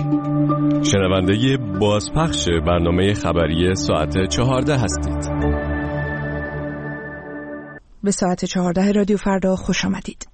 شنونده بازپخش برنامه خبری ساعت 14 هستید. به ساعت 14 رادیو فردا خوش آمدید.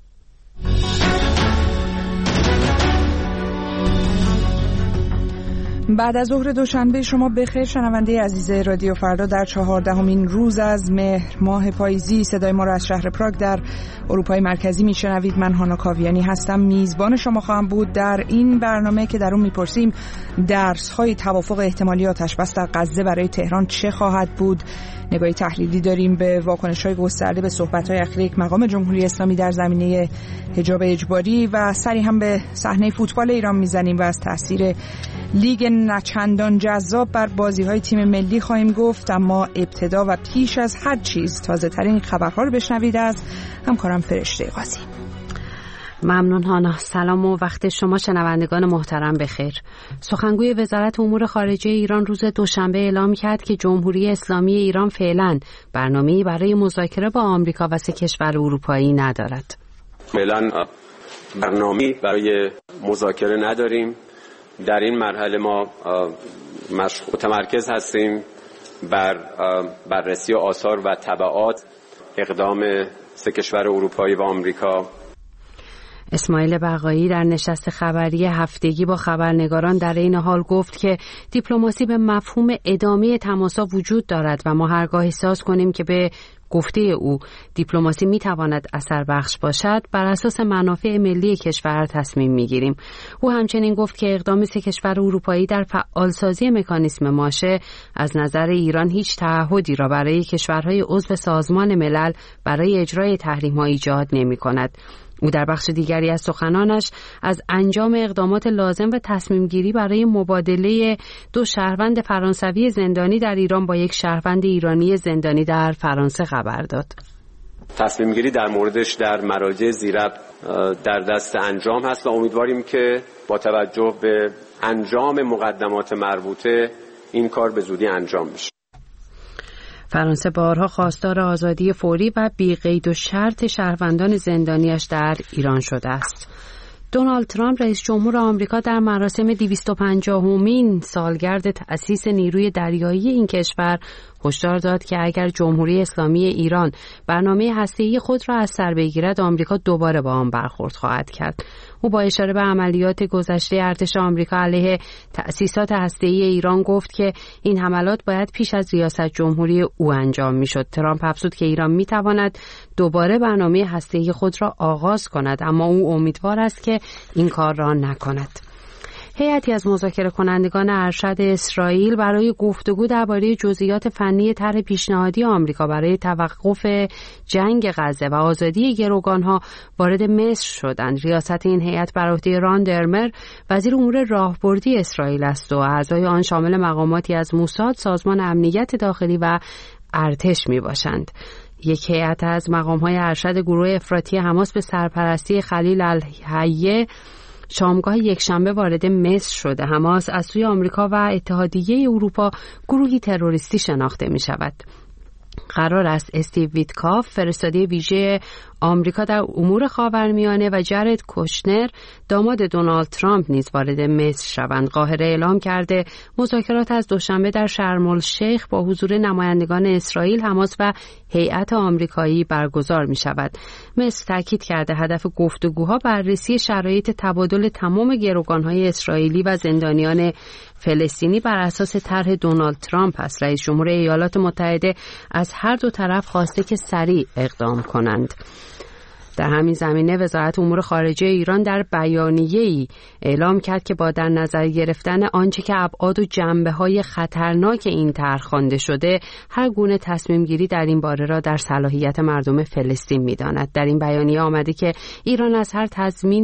بعد از ظهر دوشنبه شما بخیر شنونده عزیز رادیو فردا. در 14مین روز از مهر ماه پاییزی صدای ما را از شهر پراگ در اروپای مرکزی میشنوید. من هانا کاویانی هستم، میزبان شما خواهم بود در این برنامه که در اون میپرسیم درس‌های توافق احتمالی آتش‌بس در غزه برای تهران چه خواهد بود. نگاهی تحلیلی داریم به واکنش‌های گسترده به صحبت‌های اخیر یک مقام جمهوری اسلامی در زمینه حجاب اجباری و سری هم به صحنه فوتبال ایران میزنیم و از تاثیر لیگ نچندان جذاب بر بازی‌های تیم ملی خواهیم گفت. اما ابتدا و پیش از هر چیز تازه‌ترین خبرها رو بشنوید از همکارم فرشته قاضی. ممنون هانا. سلام و وقت شما شنوندگان محترم بخیر. سخنگوی وزارت امور خارجه ایران روز دوشنبه اعلام کرد که جمهوری اسلامی ایران فعلا برنامه‌ای برای مذاکره با آمریکا و 3 کشور اروپایی ندارد. فعلا برنامه‌ای برای مذاکره نداریم. در این مرحله ما متمرکز هستیم بر بررسی آثار و تبعات اقدام 3 کشور اروپایی و آمریکا. اسماعیل بقایی در نشست خبری هفتگی با خبرنگاران در این حال گفت که دیپلماسی به مفهوم ادامه تماس‌ها وجود دارد و ما هرگاه احساس کنیم که به گفته او دیپلماسی میتواند اثر بخش باشد بر اساس منافع ملی کشور تصمیم میگیریم. او همچنین گفت که اقدام 3 کشور اروپایی در فعالسازی مکانیزم ماشه از نظر ایران هیچ تعهدی را برای کشورهای عضو سازمان ملل برای اجرای تحریم‌ها ایجاد نمی‌کند. او در بخش دیگری از سخنانش از انجام اقدامات لازم و تصمیم گیری برای مبادله 2 شهروند فرانسوی زندانی در ایران با 1 شهروند ایرانی زندانی در فرانسه خبر داد. تصمیم گیری در موردش در مراجع زیربط در دست انجام هست و امیدواریم که با توجه به انجام مقدمات مربوطه این کار به زودی انجام بشه. فرانسه بارها خواستار آزادی فوری و بی قید و شرط شهروندان زندانیش در ایران شده است. دونالد ترامپ رئیس جمهور آمریکا در مراسم 250مین سالگرد تأسیس نیروی دریایی این کشور هشدار داد که اگر جمهوری اسلامی ایران برنامه هسته‌ای خود را از سر بگیرد آمریکا دوباره با آن برخورد خواهد کرد. او با اشاره به عملیات گذشته ارتش آمریکا علیه تأسیسات هسته‌ای ایران گفت که این حملات باید پیش از ریاست جمهوری او انجام می‌شد. ترامپ افزود که ایران می‌تواند دوباره برنامه هسته‌ای خود را آغاز کند، اما او امیدوار است که این کار را نکند. هیئتی از مذاکره کنندگان ارشد اسرائیل برای گفتگو درباره جزئیات فنی طرح پیشنهادی آمریکا برای توقف جنگ غزه و آزادی گروگانها وارد مصر شدند. ریاست این هیئت بر عهده ران درمر وزیر امور راهبردی اسرائیل است و اعضای آن شامل مقاماتی از موساد، سازمان امنیت داخلی و ارتش میباشند. یک هیئت از مقام‌های ارشد گروه افراطی حماس به سرپرستی خلیل الحیه شامگاه یکشنبه وارد مصر شده. حماس از سوی آمریکا و اتحادیه اروپا گروهی تروریستی شناخته می شود. قرار است استیو ویتکاف فرستاده ویژه آمریکا در امور خاورمیانه و جرد کوشنر داماد دونالد ترامپ نیز وارد مصر شوند. قاهره اعلام کرده مذاکرات از دوشنبه در شرم الشیخ با حضور نمایندگان اسرائیل، حماس و هیئت آمریکایی برگزار می شود. مصر تاکید کرده هدف گفتگوها بررسی شرایط تبادل تمام گروگانهای اسرائیلی و زندانیان فلسطینی بر اساس طرح دونالد ترامپ است. رئیس جمهور ایالات متحده از هر دو طرف خواسته که سریع اقدام کنند. در همین زمینه وزارت امور خارجه ایران در بیانیه‌ای اعلام کرد که با در نظر گرفتن آنچه که ابعاد و جنبه‌های خطرناک این طرح خوانده شده، هر گونه تصمیم گیری در این باره را در صلاحیت مردم فلسطین می‌داند. در این بیانیه آمده که ایران از هر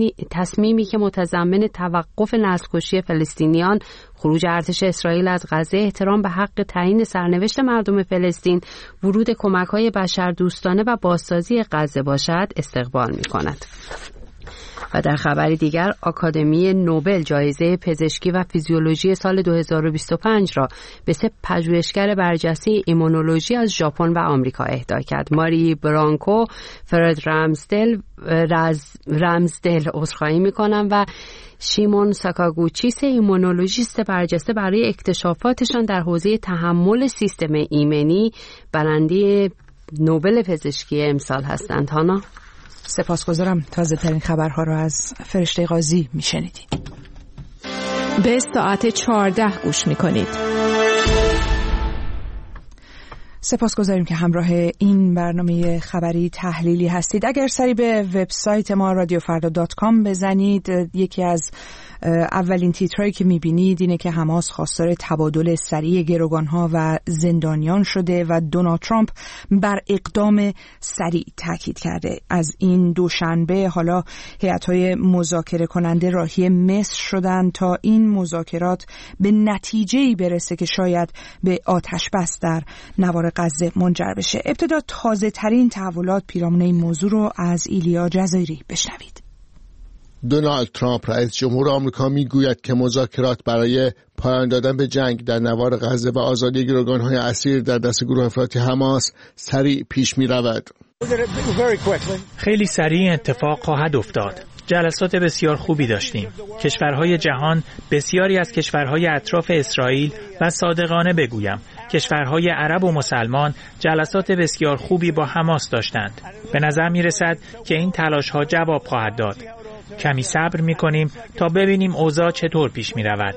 تصمیمی که متضمن توقف نسل‌کشی فلسطینیان، خروج ارتش اسرائیل از غزه، احترام به حق تعیین سرنوشت مردم فلسطین، ورود کمک‌های بشردوستانه و بازسازی غزه باشد استقبال می‌کند. و در خبری دیگر آکادمی نوبل جایزه پزشکی و فیزیولوژی سال 2025 را به 3 پژوهشگر برجسته ایمونولوژی از ژاپن و آمریکا اهدا کرد. ماری برانکو، فرد رمزدل عذرخواهی می‌کنم و شیمون ساکاگوچی، 3 ایمونولوژیست برجسته برای اکتشافاتشان در حوزه تحمل سیستم ایمنی برنده نوبل پزشکی امسال هستند. هانا، سپاسگزارم. تازه ترین خبرها را از فرشته قاضی میشنیدید. به ساعت 14 گوش میکنید. سپاسگزاریم که همراه این برنامه خبری تحلیلی هستید. اگر سری به وبسایت ما radiofarda.com بزنید، یکی از اولین تیترهایی که میبینید اینه که حماس خواستار تبادل سریع گروگانها و زندانیان شده و دونالد ترامپ بر اقدام سریع تاکید کرده. از این دوشنبه حالا هیئت‌های مذاکره کننده راهی مصر شدن تا این مذاکرات به نتیجه‌ای برسه که شاید به آتش بس در نوار غزه منجر بشه. ابتدا تازه ترین تحولات پیرامون این موضوع رو از ایلیا جزایری بشنوید. دونالد ترامپ رئیس جمهور آمریکا میگوید که مذاکرات برای پایان دادن به جنگ در نوار غزه و آزادی گروگان‌های اسیر در دست گروه افراطی حماس سریع پیش می‌رود. خیلی سریع اتفاق خواهد افتاد. جلسات بسیار خوبی داشتیم. کشورهای جهان، بسیاری از کشورهای اطراف اسرائیل و صادقانه بگویم کشورهای عرب و مسلمان جلسات بسیار خوبی با حماس داشتند. به نظر می رسد که این تلاش‌ها جواب خواهد داد. کمی صبر می‌کنیم تا ببینیم اوضاع چطور پیش می‌رود.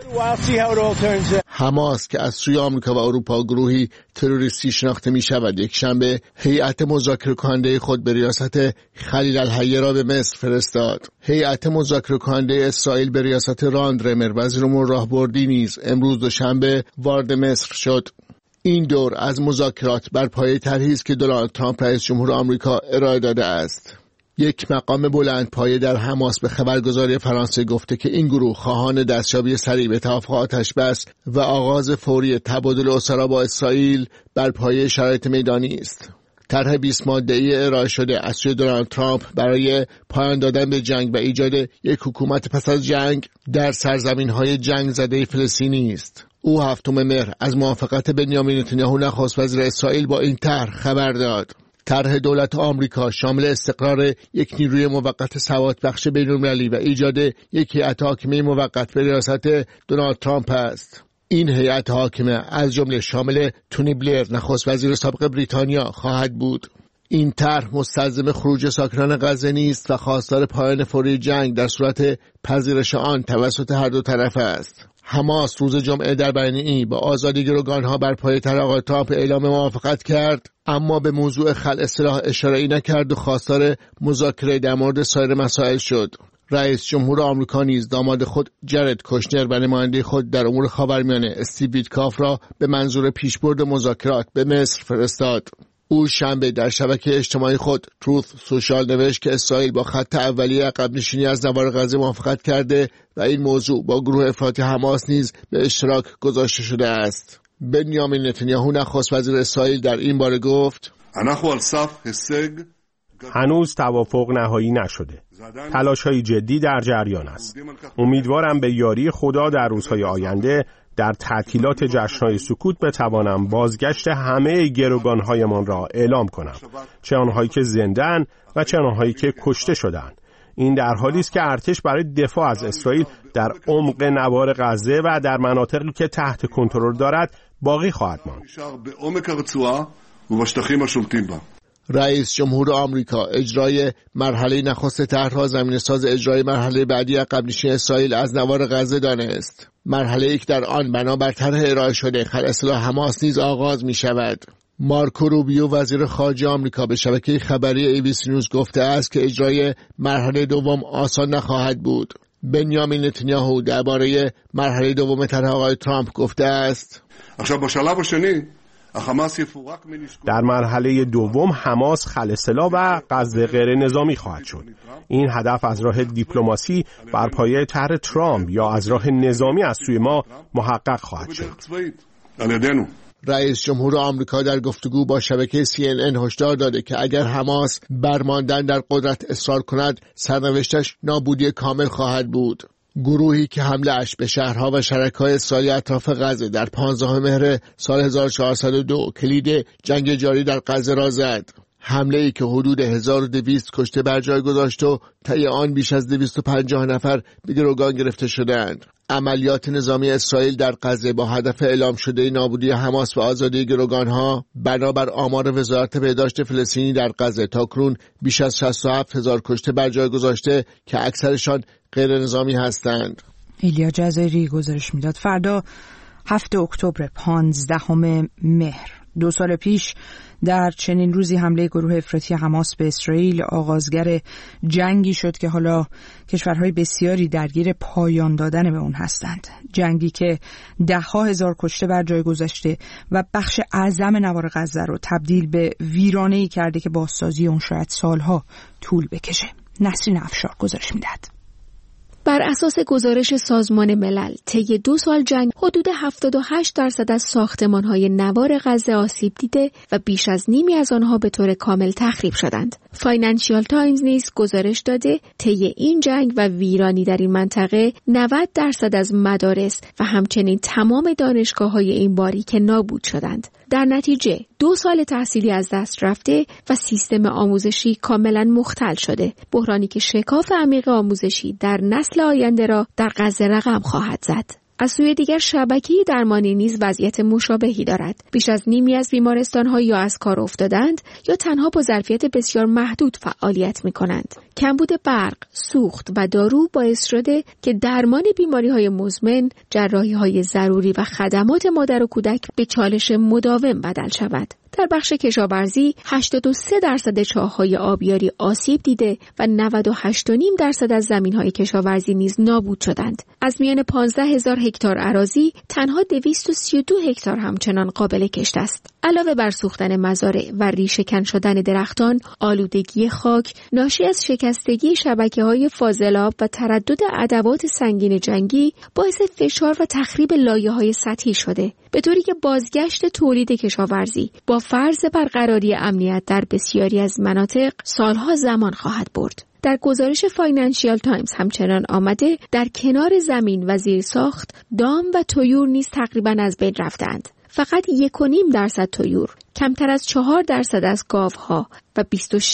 حماس که از سوی آمریکا و اروپا گروهی تروریستی شناخته می‌شود، یک شنبه هیئت مذاکره کننده خود به ریاست خلیل الحیه را به مصر فرستاد. هیئت مذاکره کننده اسرائیل به ریاست راند رمر وزیر امور راهبردی نیز امروز دوشنبه وارد مصر شد. این دور از مذاکرات بر پایه طرحی است که دونالد ترامپ رئیس جمهور آمریکا ارائه داده است. یک مقام بلند پایه در حماس به خبرگزاری فرانسه گفته که این گروه خواهان دستیابی سریع به توافق آتش بس و آغاز فوری تبادل اسرا با اسرائیل بر پایه شرایط میدانی است. طرح 20 ماده‌ای ارائه شده از سوی دونالد ترامپ برای پایان دادن به جنگ و ایجاد یک حکومت پس از جنگ در سرزمین‌های جنگ زده فلسطینی است. او 7 مهر از موافقت بنیامین نتانیاهو نخست وزیر اسرائیل با این طرح خبر داد. طرح دولت آمریکا شامل استقرار یک نیروی موقت ثبات‌بخش بین‌المللی و ایجاد یک هیئت حاکمه موقت به ریاست دونالد ترامپ است. این هیئت حاکمه از جمله شامل تونی بلیر نخست وزیر سابق بریتانیا خواهد بود. این طرح مستلزم خروج ساکنان غزه نیست و خواستار پایان فوری جنگ در صورت پذیرش آن توسط هر دو طرف است. حماس روز جمعه در بیانیه‌ای با آزادی گروگان‌ها بر پایه طرح آقای ترامپ اعلام موافقت کرد، اما به موضوع خلع سلاح اشاره‌ای نکرد و خواستار مذاکره در مورد سایر مسائل شد. رئیس جمهور آمریکا نیز داماد خود جرد کوشنر و نماینده خود در امور خاورمیانه استیو ویتکاف را به منظور پیشبرد مذاکرات به مصر فرستاد. او شنبه در شبکه اجتماعی خود تروث سوشال نوشت که اسرائیل با خط اولیه عقب نشینی از نوار غزه موافقت کرده و این موضوع با گروه افراطی حماس نیز به اشتراک گذاشته شده است. بنیامین نتانیاهو نخست وزیر اسرائیل در این باره گفت: هنوز توافق نهایی نشده. تلاش‌های جدی در جریان است. امیدوارم به یاری خدا در روزهای آینده در تعطیلات جشن‌های سکوت بتوانم بازگشت همه گروگان‌هایمان را اعلام کنم، چه آنهایی که زنده‌اند و چه آنهایی که کشته شدند. این در حالی است که ارتش برای دفاع از اسرائیل در عمق نوار غزه و در مناطقی که تحت کنترل دارد باقی خواهد ماند. رئیس جمهور آمریکا اجرای مرحله نخست طرح زمینه‌ساز اجرای مرحله بعدی عقب نشینی اسرائیل از نوار غزه دانست. مرحله یک در آن بنابر طرح ارائه شده خلع سلاح حماس نیز آغاز می شود. مارکو روبیو وزیر خارجه آمریکا به شبکه خبری ABC نیوز گفته است که اجرای مرحله دوم آسان نخواهد بود. بنیامین نتانیاهو درباره مرحله دوم طرح آقای ترامپ گفته است: در مرحله دوم حماس خلع سلاح و غزه غیر نظامی خواهد شد. این هدف از راه دیپلماسی بر پایه طرح ترامپ یا از راه نظامی از سوی ما محقق خواهد شد. رئیس جمهور آمریکا در گفتگو با شبکه CNN هشدار داده که اگر حماس بر ماندن در قدرت اصرار کند، سرنوشتش نابودی کامل خواهد بود. گروهی که حمله اش به شهرها و شرکای اسرائیلی اطراف غزه در 15 مهر سال 1402 کلید جنگ جاری در غزه را زد. حمله‌ای که حدود 1200 کشته بر جای گذاشت و طی آن بیش از 250 نفر به گروگان گرفته شدند. عملیات نظامی اسرائیل در غزه با هدف اعلام شده نابودی حماس و آزادی گروگانها بنابر آمار وزارت بهداشت فلسطینی در غزه تاکنون بیش از 67,000 کشته بر جای گذاشته که اکثرشان غیر نظامی هستند. ایلیا جزایری گزارش میداد. فردا 7 اکتبر 15 مهر 2 سال پیش در چنین روزی حمله گروه افراطی حماس به اسرائیل آغازگر جنگی شد که حالا کشورهای بسیاری درگیر پایان دادن به اون هستند. جنگی که 10,000 کشته بر جای گذاشته و بخش اعظم نوار غزه رو تبدیل به ویرانه‌ای کرده که بازسازی اون شاید سالها طول بکشه. نسرین افشار گزارش میدهد. بر اساس گزارش سازمان ملل طی 2 سال جنگ حدود 78% از ساختمان‌های نوار غزه آسیب دیده و بیش از نیمی از آنها به طور کامل تخریب شدند. فاینانشیال تایمز نیز گزارش داده طی این جنگ و ویرانی در این منطقه 90% از مدارس و همچنین تمام دانشگاه‌های این باریکه نابود شدند. در نتیجه 2 سال تحصیلی از دست رفته و سیستم آموزشی کاملا مختل شده، بحرانی که شکاف عمیق آموزشی در نسل آینده را در غزه رقم خواهد زد. از سوی دیگر شبکه درمانی نیز وضعیت مشابهی دارد. بیش از نیمی از بیمارستان‌ها یا از کار افتادند یا تنها با ظرفیت بسیار محدود فعالیت می‌کنند. کمبود برق، سوخت و دارو باعث شده که درمان بیماری‌های مزمن، جراحی‌های ضروری و خدمات مادر و کودک به چالش مداوم بدل شود. در بخش کشاورزی 83% چاه‌های آبیاری آسیب دیده و 98.5% از زمین‌های کشاورزی نیز نابود شدند. از میان 15,000 هکتار اراضی تنها 232 هکتار همچنان قابل کشت است. علاوه بر سوختن مزارع و ریشه‌کن شدن درختان، آلودگی خاک ناشی از شکستگی شبکه‌های فاضلاب و تردد ادوات سنگین جنگی باعث فشار و تخریب لایه‌های سطحی شده، به طوری که بازگشت تولید کشاورزی با فرض برقراری امنیت در بسیاری از مناطق سالها زمان خواهد برد. در گزارش فاینانشیال تایمز همچنان آمده در کنار زمین و زیرساخت دام و طیور نیز تقریباً از بین رفتند. فقط 1.5% طیور، کمتر از 4% از گاوها و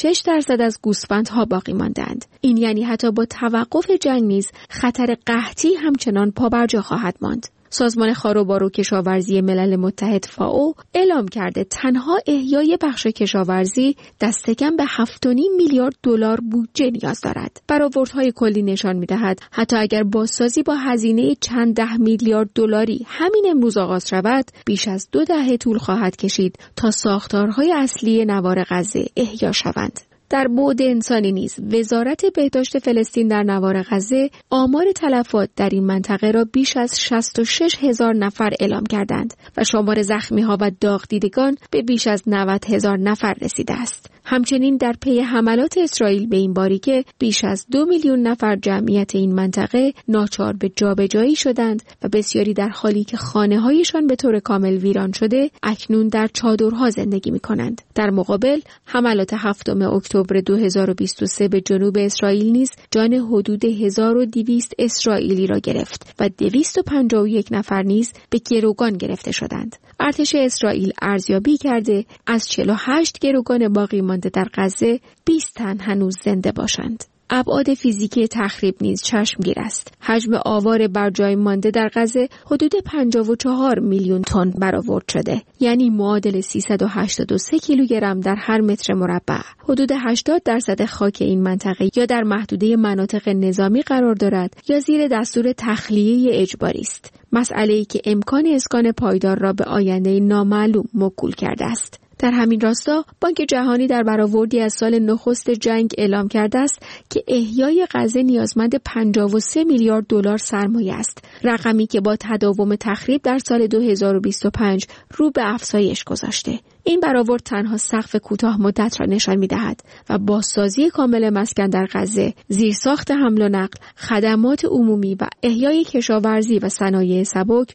26% از گوسفندها باقی ماندند. این یعنی حتی با توقف جنگ نیز خطر قحطی همچنان پابرجا خواهد ماند. سازمان خاروبار و کشاورزی ملل متحد فائو اعلام کرده تنها احیای بخش کشاورزی دست کم به 7.5 میلیارد دلار بودجه نیاز دارد. برآوردهای کلی نشان می‌دهد حتی اگر بازسازی با هزینه چند ده میلیارد دلاری همین امروز آغاز شود، بیش از 2 دهه طول خواهد کشید تا ساختارهای اصلی نوار غزه احیا شوند. در بعد انسانی نیز وزارت بهداشت فلسطین در نوار غزه آمار تلفات در این منطقه را بیش از 66,000 نفر اعلام کردند و شمار زخمی‌ها و داغ دیدگان به بیش از 90,000 نفر رسیده است. همچنین در پی حملات اسرائیل به این باریکه بیش از 2 میلیون نفر جمعیت این منطقه ناچار به جابجایی شدند و بسیاری در حالی که خانه‌هایشان به طور کامل ویران شده اکنون در چادرها زندگی می‌کنند. در مقابل حملات 7 اکتبر 2023 به جنوب اسرائیل نیز جان حدود 1200 اسرائیلی را گرفت و 251 نفر نیز به گروگان گرفته شدند. ارتش اسرائیل ارزیابی کرده از 48 گروگان باقی مانده در غزه 20 تن هنوز زنده باشند. ابعاد فیزیکی تخریب نیز چشمگیر است. حجم آوار بر جای مانده در غزه حدود 54 میلیون تن برآورد شده، یعنی معادل 383 کیلوگرم در هر متر مربع. حدود 80% خاک این منطقه یا در محدوده مناطق نظامی قرار دارد یا زیر دستور تخلیه اجباری است. مسئله‌ای که امکان اسکان پایدار را به آینده نامعلوم موکول کرده است. در همین راستا بانک جهانی در برآوردی از سال نخست جنگ اعلام کرده است که احیای غزه نیازمند 53 میلیارد دلار سرمایه است، رقمی که با تداوم تخریب در سال 2025 رو به افزایش گذاشته. این برآورد تنها سقف کوتاه مدت را نشان می‌دهد و بازسازی کامل مسکن در غزه، زیرساخت حمل و نقل، خدمات عمومی و احیای کشاورزی و صنایع سبک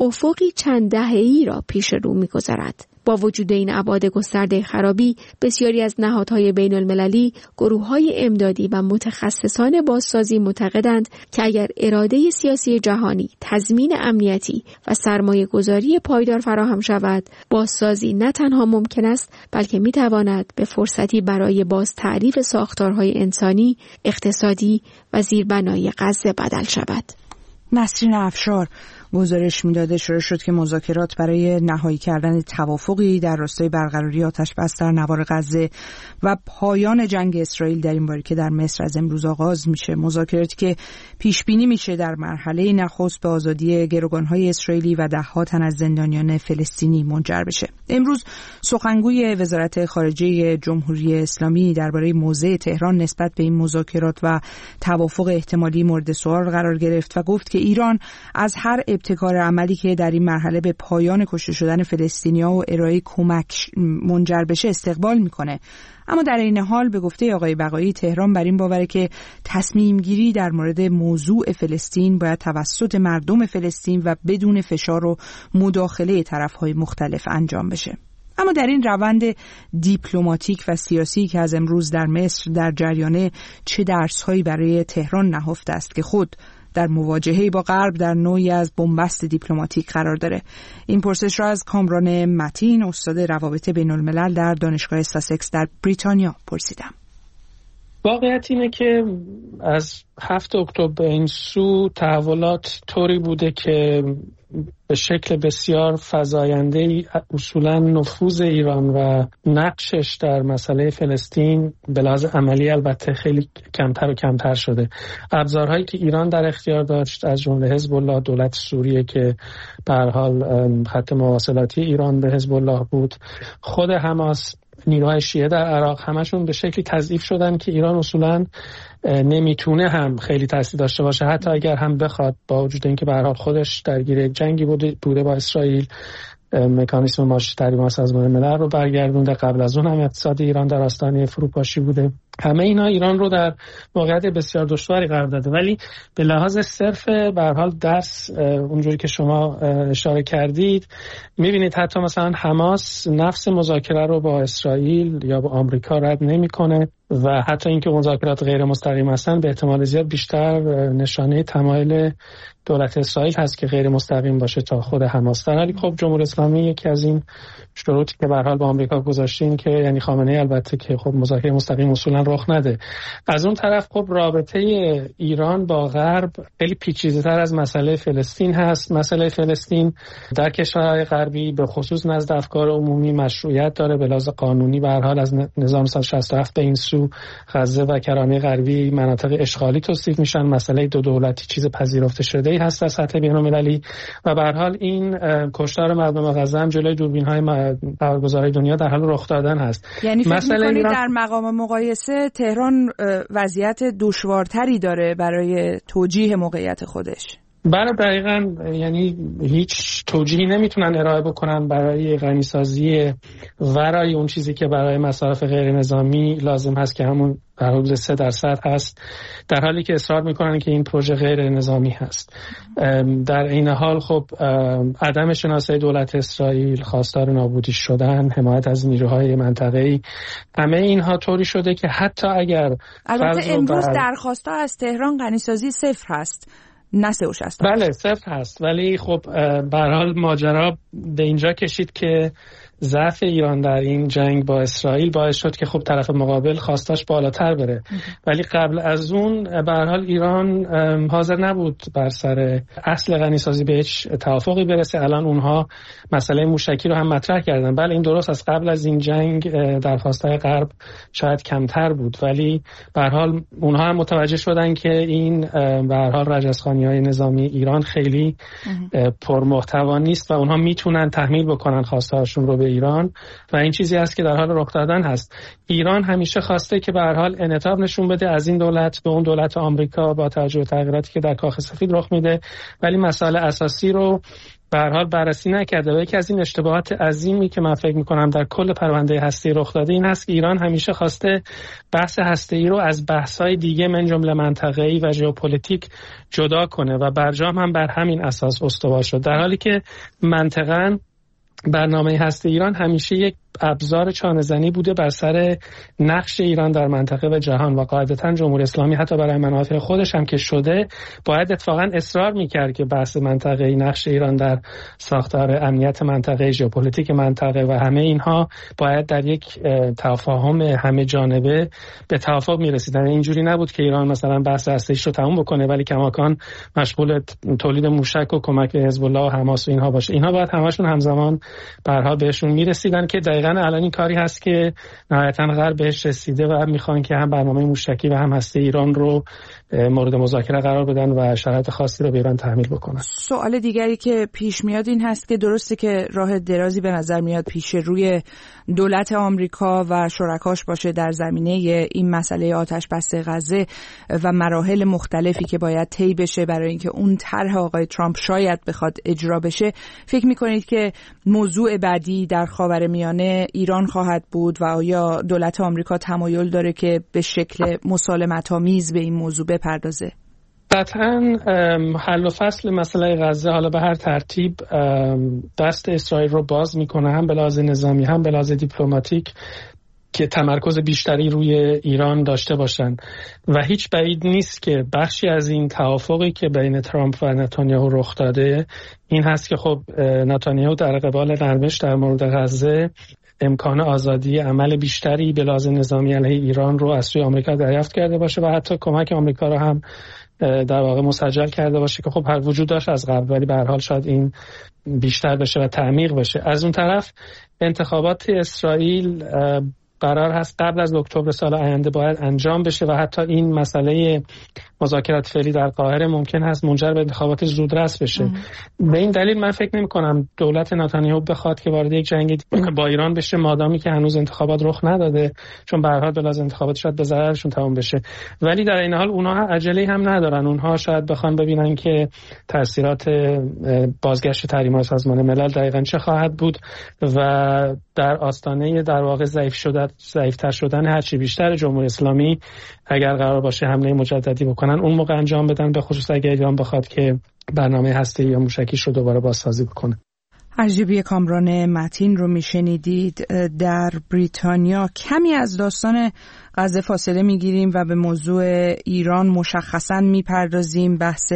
افقی چند دهه‌ای را پیش رو می‌گذارد. با وجود این ابعاد گسترده خرابی، بسیاری از نهادهای بین‌المللی، گروه‌های امدادی و متخصصان بازسازی معتقدند که اگر اراده سیاسی جهانی، تضمین امنیتی و سرمایه‌گذاری پایدار فراهم شود، بازسازی نه تنها ممکن است، بلکه می‌تواند به فرصتی برای باز تعریف ساختارهای انسانی، اقتصادی و زیربنای غزه بدل شود. نسرین افشار گزارش میداده شروع شد که مذاکرات برای نهایی کردن توافقی در راستای برقراری آتش بس در نوار غزه و پایان جنگ اسرائیل در این باره که در مصر از امروز آغاز میشه. مذاکراتی که پیش بینی میشه در مرحله نخست به آزادی گروگانهای اسرائیلی و ده‌ها تن از زندانیان فلسطینی منجر بشه. امروز سخنگوی وزارت خارجه جمهوری اسلامی درباره موضع تهران نسبت به این مذاکرات و توافق احتمالی مورد سوال قرار گرفت و گفت که ایران از هر ابتکار عملی که در این مرحله به پایان کشته شدن فلسطینی‌ها و ارائه کمک منجر بشه استقبال میکنه. اما در این حال به گفته آقای بقایی تهران بر این باوره که تصمیم گیری در مورد موضوع فلسطین باید توسط مردم فلسطین و بدون فشار و مداخله طرف‌های مختلف انجام بشه. اما در این روند دیپلماتیک و سیاسی که از امروز در مصر در جریانه چه درس‌هایی برای تهران نهفته است که خود در مواجهه با غرب در نوعی از بنبست دیپلماتیک قرار داره؟ این پرسش را از کامران متین، استاد روابط بین الملل در دانشگاه ساسکس در بریتانیا پرسیدم. واقعیت اینه که از 7 اکتبر به این سو تحولات طوری بوده که به شکل بسیار فزاینده‌ای اصولاً نفوذ ایران و نقشش در مسئله فلسطین به لحاظ عملی البته خیلی کمتر و کمتر شده. ابزارهایی که ایران در اختیار داشت از جمله حزب الله، دولت سوریه که به هر حال خط مواصلاتی ایران به حزب الله بود، خود حماس، نیروهای شیعه در عراق، همشون به شکلی تضعیف شدن که ایران اصولاً نمیتونه هم خیلی تاثیر داشته باشه، حتی اگر هم بخواد، با وجود اینکه به هر حال خودش درگیر یک جنگی بوده با اسرائیل. مکانیسم ماش تحریم سازمان ملل رو برگردونده. قبل از اون هم اقتصاد ایران در آستانه فروپاشی بوده. همه اینا ایران رو در موقعیت بسیار دشواری قرار داده، ولی به لحاظ صرف به هر حال درس اونجوری که شما اشاره کردید، میبینید حتی مثلا حماس نفس مذاکره رو با اسرائیل یا با آمریکا رد نمیکنه و حتی اینکه مذاکرات غیر مستقیم هستن به احتمال زیاد بیشتر نشانه تمایل دولت اسرائیل هست که غیر مستقیم باشه تا خود حماس. در حالی خب جمهوری اسلامی یکی از این شروطی که به هر حال با آمریکا گذاشتین که یعنی خامنه‌ای البته که خب مذاکره مستقیم اصولا رخ نده. از اون طرف خب رابطه ایران با غرب خیلی پیچیده‌تر از مسئله فلسطین هست. مسئله فلسطین در کشورهای غربی به خصوص نزد افکار عمومی مشروعیت داره به لحاظ قانونی. به هر حال از نظام سال 67 به این سو غزه و کرانه غربی مناطق اشغالی توصیف میشن. مسئله دو دولتی چیز پذیرفته شده‌ای هست در سطح بین‌المللی و به هر حال این کشتار مردم غزه هم جلوی دوربین‌های خبرگزاری دنیا در حال رخ دادن هست. یعنی فکر می‌کنید در مقام مقایسه تهران وضعیت دشوارتری داره برای توجیه موقعیت خودش؟ بله دقیقاً، یعنی هیچ توجیهی نمیتونن ارائه بکنن برای غنیسازی ورای اون چیزی که برای مصارف غیر نظامی لازم هست که همون در حدود 3% هست، در حالی که اصرار میکنن که این پروژه غیر نظامی هست. در این حال خب عدم شناسایی دولت اسرائیل، خواستار نابودی شدن، حمایت از نیروهای منطقه‌ای، همه اینها طوری شده که حتی اگر البته امروز درخواست‌ها از تهران غنیسازی 0 هست، نه 3.60. بله 0 هست، ولی خب به هر حال ماجرا به اینجا کشید که ضعف ایران در این جنگ با اسرائیل باعث شد که خب طرف مقابل خواستاش بالاتر بره، ولی قبل از اون به هر حال ایران حاضر نبود بر سر اصل غنیسازی به هیچ توافقی برسه. الان اونها مسئله موشکی رو هم مطرح کردن. بله این درست است، قبل از این جنگ درخواست‌های غرب شاید کمتر بود، ولی به هر حال اونها هم متوجه شدن که این به هر حال رجزخوانی‌های نظامی ایران خیلی پرمحتوا نیست و اونها میتونن تحمیل بکنن خواسته‌هاشون رو به ایران و این چیزی است که در حال رخ دادن هست. ایران همیشه خواسته که به هر حال انعطاف نشون بده از این دولت به اون دولت آمریکا با توجه به تغییراتی که در کاخ سفید رخ میده، ولی مسائل اساسی رو به هر حال بررسی نکرده. و یکی از این اشتباهات عظیمی که من فکر می‌کنم در کل پرونده هستی رخ داده این هست که ایران همیشه خواسته بحث هسته‌ای رو از بحث‌های دیگه من جمله منطقه‌ای و ژئوپلیتیک جدا کنه و برجام هم بر همین اساس استوار شد، در حالی که منطقاً برنامه هسته ایران همیشه یک ابزار چانه‌زنی بوده بر سر نقش ایران در منطقه و جهان و قاعدتاً جمهوری اسلامی حتی برای منافع خودش هم که شده باید اتفاقاً اصرار می‌کرد که بحث منطقه‌ای، نقش ایران در ساختار امنیت منطقه، ژئوپلیتیک منطقه و همه اینها باید در یک تفاهم همه جانبه به توافق می‌رسیدن. اینجوری نبود که ایران مثلا بحث هسته‌ایش رو تموم بکنه ولی کماکان مشغول تولید موشک و کمک به حزب الله و حماس و اینها باشه. اینها باید همشون همزمان به هر حال بهشون می‌رسیدن که دقیقاً الان این کاری هست که نهایتاً غرب بهش رسیده و میخوان که هم برنامه موشکی و هم هسته ایران رو مورد مذاکره قرار بدن و شرایط خاصی رو به ایران تحمیل بکنن. سوال دیگری که پیش میاد این هست که درسته که راه درازی به نظر میاد پیش روی دولت آمریکا و شرکاش باشه در زمینه این مسئله آتش بس غزه و مراحل مختلفی که باید طی بشه برای اینکه اون طرح آقای ترامپ شاید بخواد اجرا بشه. فکر میکنید که موضوع بعدی در خاورمیانه ایران خواهد بود و آیا دولت آمریکا تمایل داره که به شکل مسالمت‌آمیز به این موضوع بپردازه؟ قطعاً حل و فصل مسئله غزه حالا به هر ترتیب دست اسرائیل رو باز میکنه، هم به لحاظ نظامی هم به لحاظ دیپلماتیک، که تمرکز بیشتری روی ایران داشته باشن و هیچ بعید نیست که بخشی از این توافقی که بین ترامپ و نتانیاهو رخ داده این هست که خب نتانیاهو در قبال نرمش در مورد غزه امکان آزادی عمل بیشتری به لحاظ نظامی علیه ایران رو از سوی آمریکا دریافت کرده باشه و حتی کمک آمریکا رو هم در واقع مسجل کرده باشه که خب هر وجود داشت از قبل، ولی به هر حال شاید این بیشتر بشه و تعمیق بشه. از اون طرف انتخابات اسرائیل قرار هست قبل از اکتبر سال آینده باید انجام بشه و حتی این مسئله مذاکرات فعلی در قاهره ممکن هست منجر به انتخابات زودرس بشه. به این دلیل من فکر نمی کنم دولت نتانیاهو بخواد که وارد یک جنگ با ایران بشه مادامی که هنوز انتخابات رخ نداده، چون به هر حال بلاز انتخابات شاید به ضررشون تمام بشه. ولی در این حال اونها عجله هم ندارن، اونها شاید بخوان ببینن که تاثیرات بازگشت تحریم‌های سازمان ملل دقیقاً چه خواهد بود و در آستانه در واقع ضعیف‌تر شدن هرچی بیشتر جمهوری اسلامی اگر قرار باشه حمله مجددی بکنن اون موقع انجام بدن، به خصوص اگر ایران بخواد که برنامه هسته‌ای یا موشکیش رو دوباره بازسازی بکنه. ارجبی کامران متین رو میشنیدید. در بریتانیا کمی از داستان غزه فاصله میگیریم و به موضوع ایران مشخصاً میپردازیم. بحث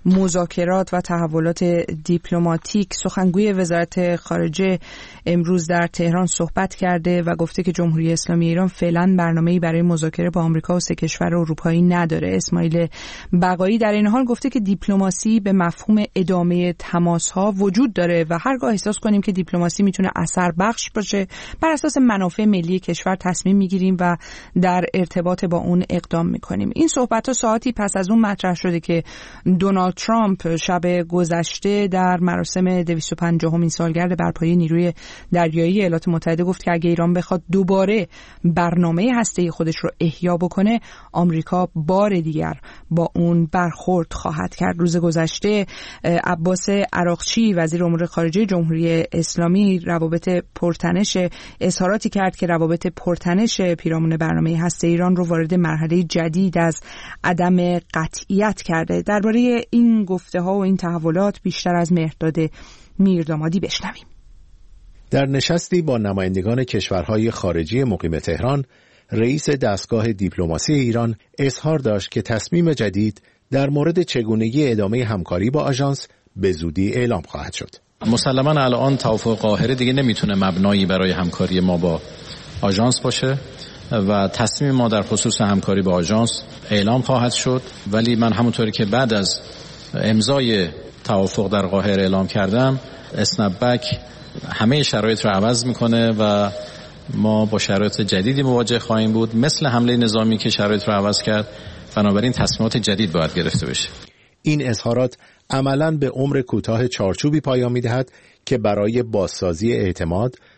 مذاکرات و تحولات دیپلماتیک. سخنگوی وزارت خارجه امروز در تهران صحبت کرده و گفته که جمهوری اسلامی ایران فعلاً برنامه‌ای برای مذاکره با آمریکا و 3 کشور اروپایی نداره. اسماعیل بقایی در این حال گفته که دیپلماسی به مفهوم ادامه تماس‌ها وجود داره و هرگاه احساس کنیم که دیپلماسی میتونه اثر بخش باشه بر اساس منافع ملی کشور تصمیم میگیریم و در ارتباط با اون اقدام میکنیم. این صحبت‌ها ساعتی پس از اون مطرح شده که دونالد ترامپ شب گذشته در مراسم 250مین سالگرد برپایی نیروی دریایی ایالات متحده گفت که اگه ایران بخواد دوباره برنامه هسته‌ای خودش رو احیا بکنه آمریکا بار دیگر با اون برخورد خواهد کرد. روز گذشته عباس عراقچی وزیر امور خارجه جمهوری اسلامی روابط پرتنش اظهاراتی کرد که روابط پرتنش پیرامون برنامه هسته ایران رو وارد مرحله جدید از عدم قطعیت کرده. درباره این گفته‌ها و این تحولات بیشتر از مهرداد میردامادی بشنویم. در نشستی با نمایندگان کشورهای خارجی مقیم تهران، رئیس دستگاه دیپلماسی ایران اظهار داشت که تصمیم جدید در مورد چگونگی ادامه همکاری با آژانس به زودی اعلام خواهد شد. مسلماً الان توافق قاهره دیگه نمیتونه مبنایی برای همکاری ما با آژانس باشه و تصمیم ما در خصوص همکاری با آژانس اعلام خواهد شد، ولی من همونطوری که بعد از امضای توافق در قاهره اعلام کردم اسنپ‌بک همه شرایط رو عوض میکنه و ما با شرایط جدیدی مواجه خواهیم بود، مثل حمله نظامی که شرایط رو عوض کرد. بنابراین تصمیمات جدید باید گرفته بشه. این اظهارات عملاً به عمر کوتاه چارچوبی پایان می‌دهد که برای بازسازی اعتماد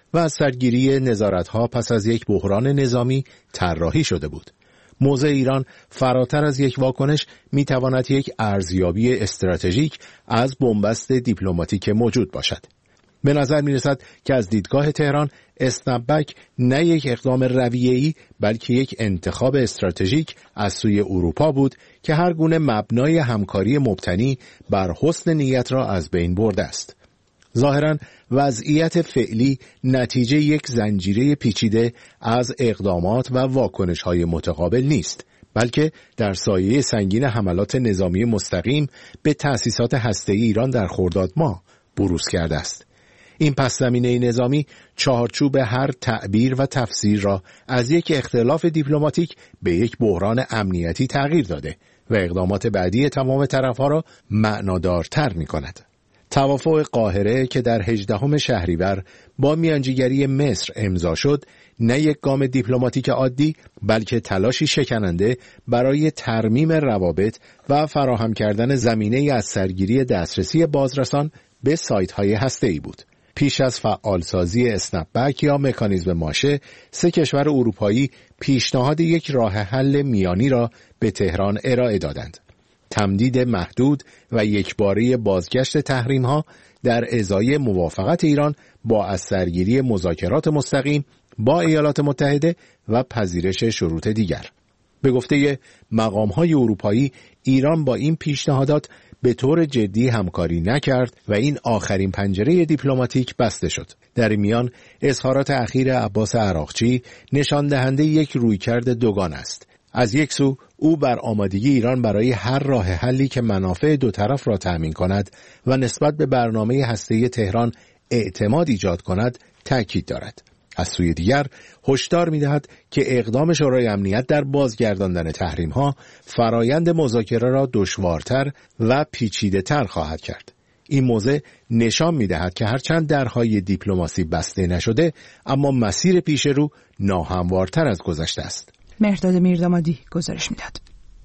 و از سرگیری نظارت‌ها پس از یک بحران نظامی طراحی شده بود. موضع ایران فراتر از یک واکنش می‌تواند یک ارزیابی استراتژیک از بنبست دیپلماتیک موجود باشد. به نظر می‌رسد که از دیدگاه تهران اسنپ‌بک نه یک اقدام رویه‌ای بلکه یک انتخاب استراتژیک از سوی اروپا بود که هر گونه مبنای همکاری مبتنی بر حسن نیت را از بین برده است. ظاهراً وضعیت فعلی نتیجه یک زنجیره پیچیده از اقدامات و واکنش‌های متقابل نیست، بلکه در سایه سنگین حملات نظامی مستقیم به تأسیسات هسته‌ای ایران در خرداد ماه بروز کرده است. این پس‌زمینه نظامی چارچوب هر تعبیر و تفسیر را از یک اختلاف دیپلماتیک به یک بحران امنیتی تغییر داده و اقدامات بعدی تمام طرف‌ها را معنادارتر می‌کند. توافق قاهره که در 18 شهریور با میانجیگری مصر امضا شد، نه یک گام دیپلماتیک عادی بلکه تلاشی شکننده برای ترمیم روابط و فراهم کردن زمینه‌ای از سرگیری دسترسی بازرسان به سایت‌های هسته‌ای بود. پیش از فعالسازی اسنپ‌بک یا مکانیزم ماشه، 3 کشور اروپایی پیشنهاد یک راه حل میانی را به تهران ارائه دادند. تمدید محدود و یکباره بازگشت تحریم‌ها در ازای موافقت ایران با از سرگیری مذاکرات مستقیم با ایالات متحده و پذیرش شروط دیگر. به گفته مقام‌های اروپایی، ایران با این پیشنهادات به طور جدی همکاری نکرد و این آخرین پنجره دیپلماتیک بسته شد. در این میان اظهارات اخیر عباس عراقچی نشان دهنده یک رویکرد دوگانه است. از یک سو او بر آمادگی ایران برای هر راه حلی که منافع دو طرف را تأمین کند و نسبت به برنامه هسته‌ای تهران اعتماد ایجاد کند تأکید دارد. از سوی دیگر هشدار می‌دهد که اقدام شورای امنیت در بازگرداندن تحریم‌ها فرایند مذاکره را دشوارتر و پیچیده‌تر خواهد کرد. این موضع نشان می‌دهد که هرچند درهای دیپلماسی بسته نشده، اما مسیر پیش رو ناهموارتر از گذشته است. مهرداد میردامادی گزارش میداد.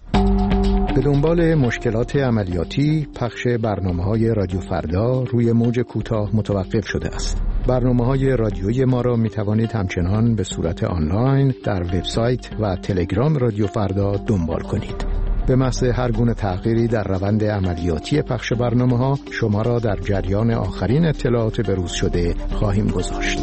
به دنبال مشکلات عملیاتی، پخش برنامه‌های رادیو فردا روی موج کوتاه متوقف شده است. برنامه‌های رادیویی ما را می‌توانید همچنان به صورت آنلاین در وبسایت و تلگرام رادیو فردا دنبال کنید. به محض هر گونه تغییری در روند عملیاتی پخش برنامه‌ها شما را در جریان آخرین اطلاعات بروز شده خواهیم گذاشت.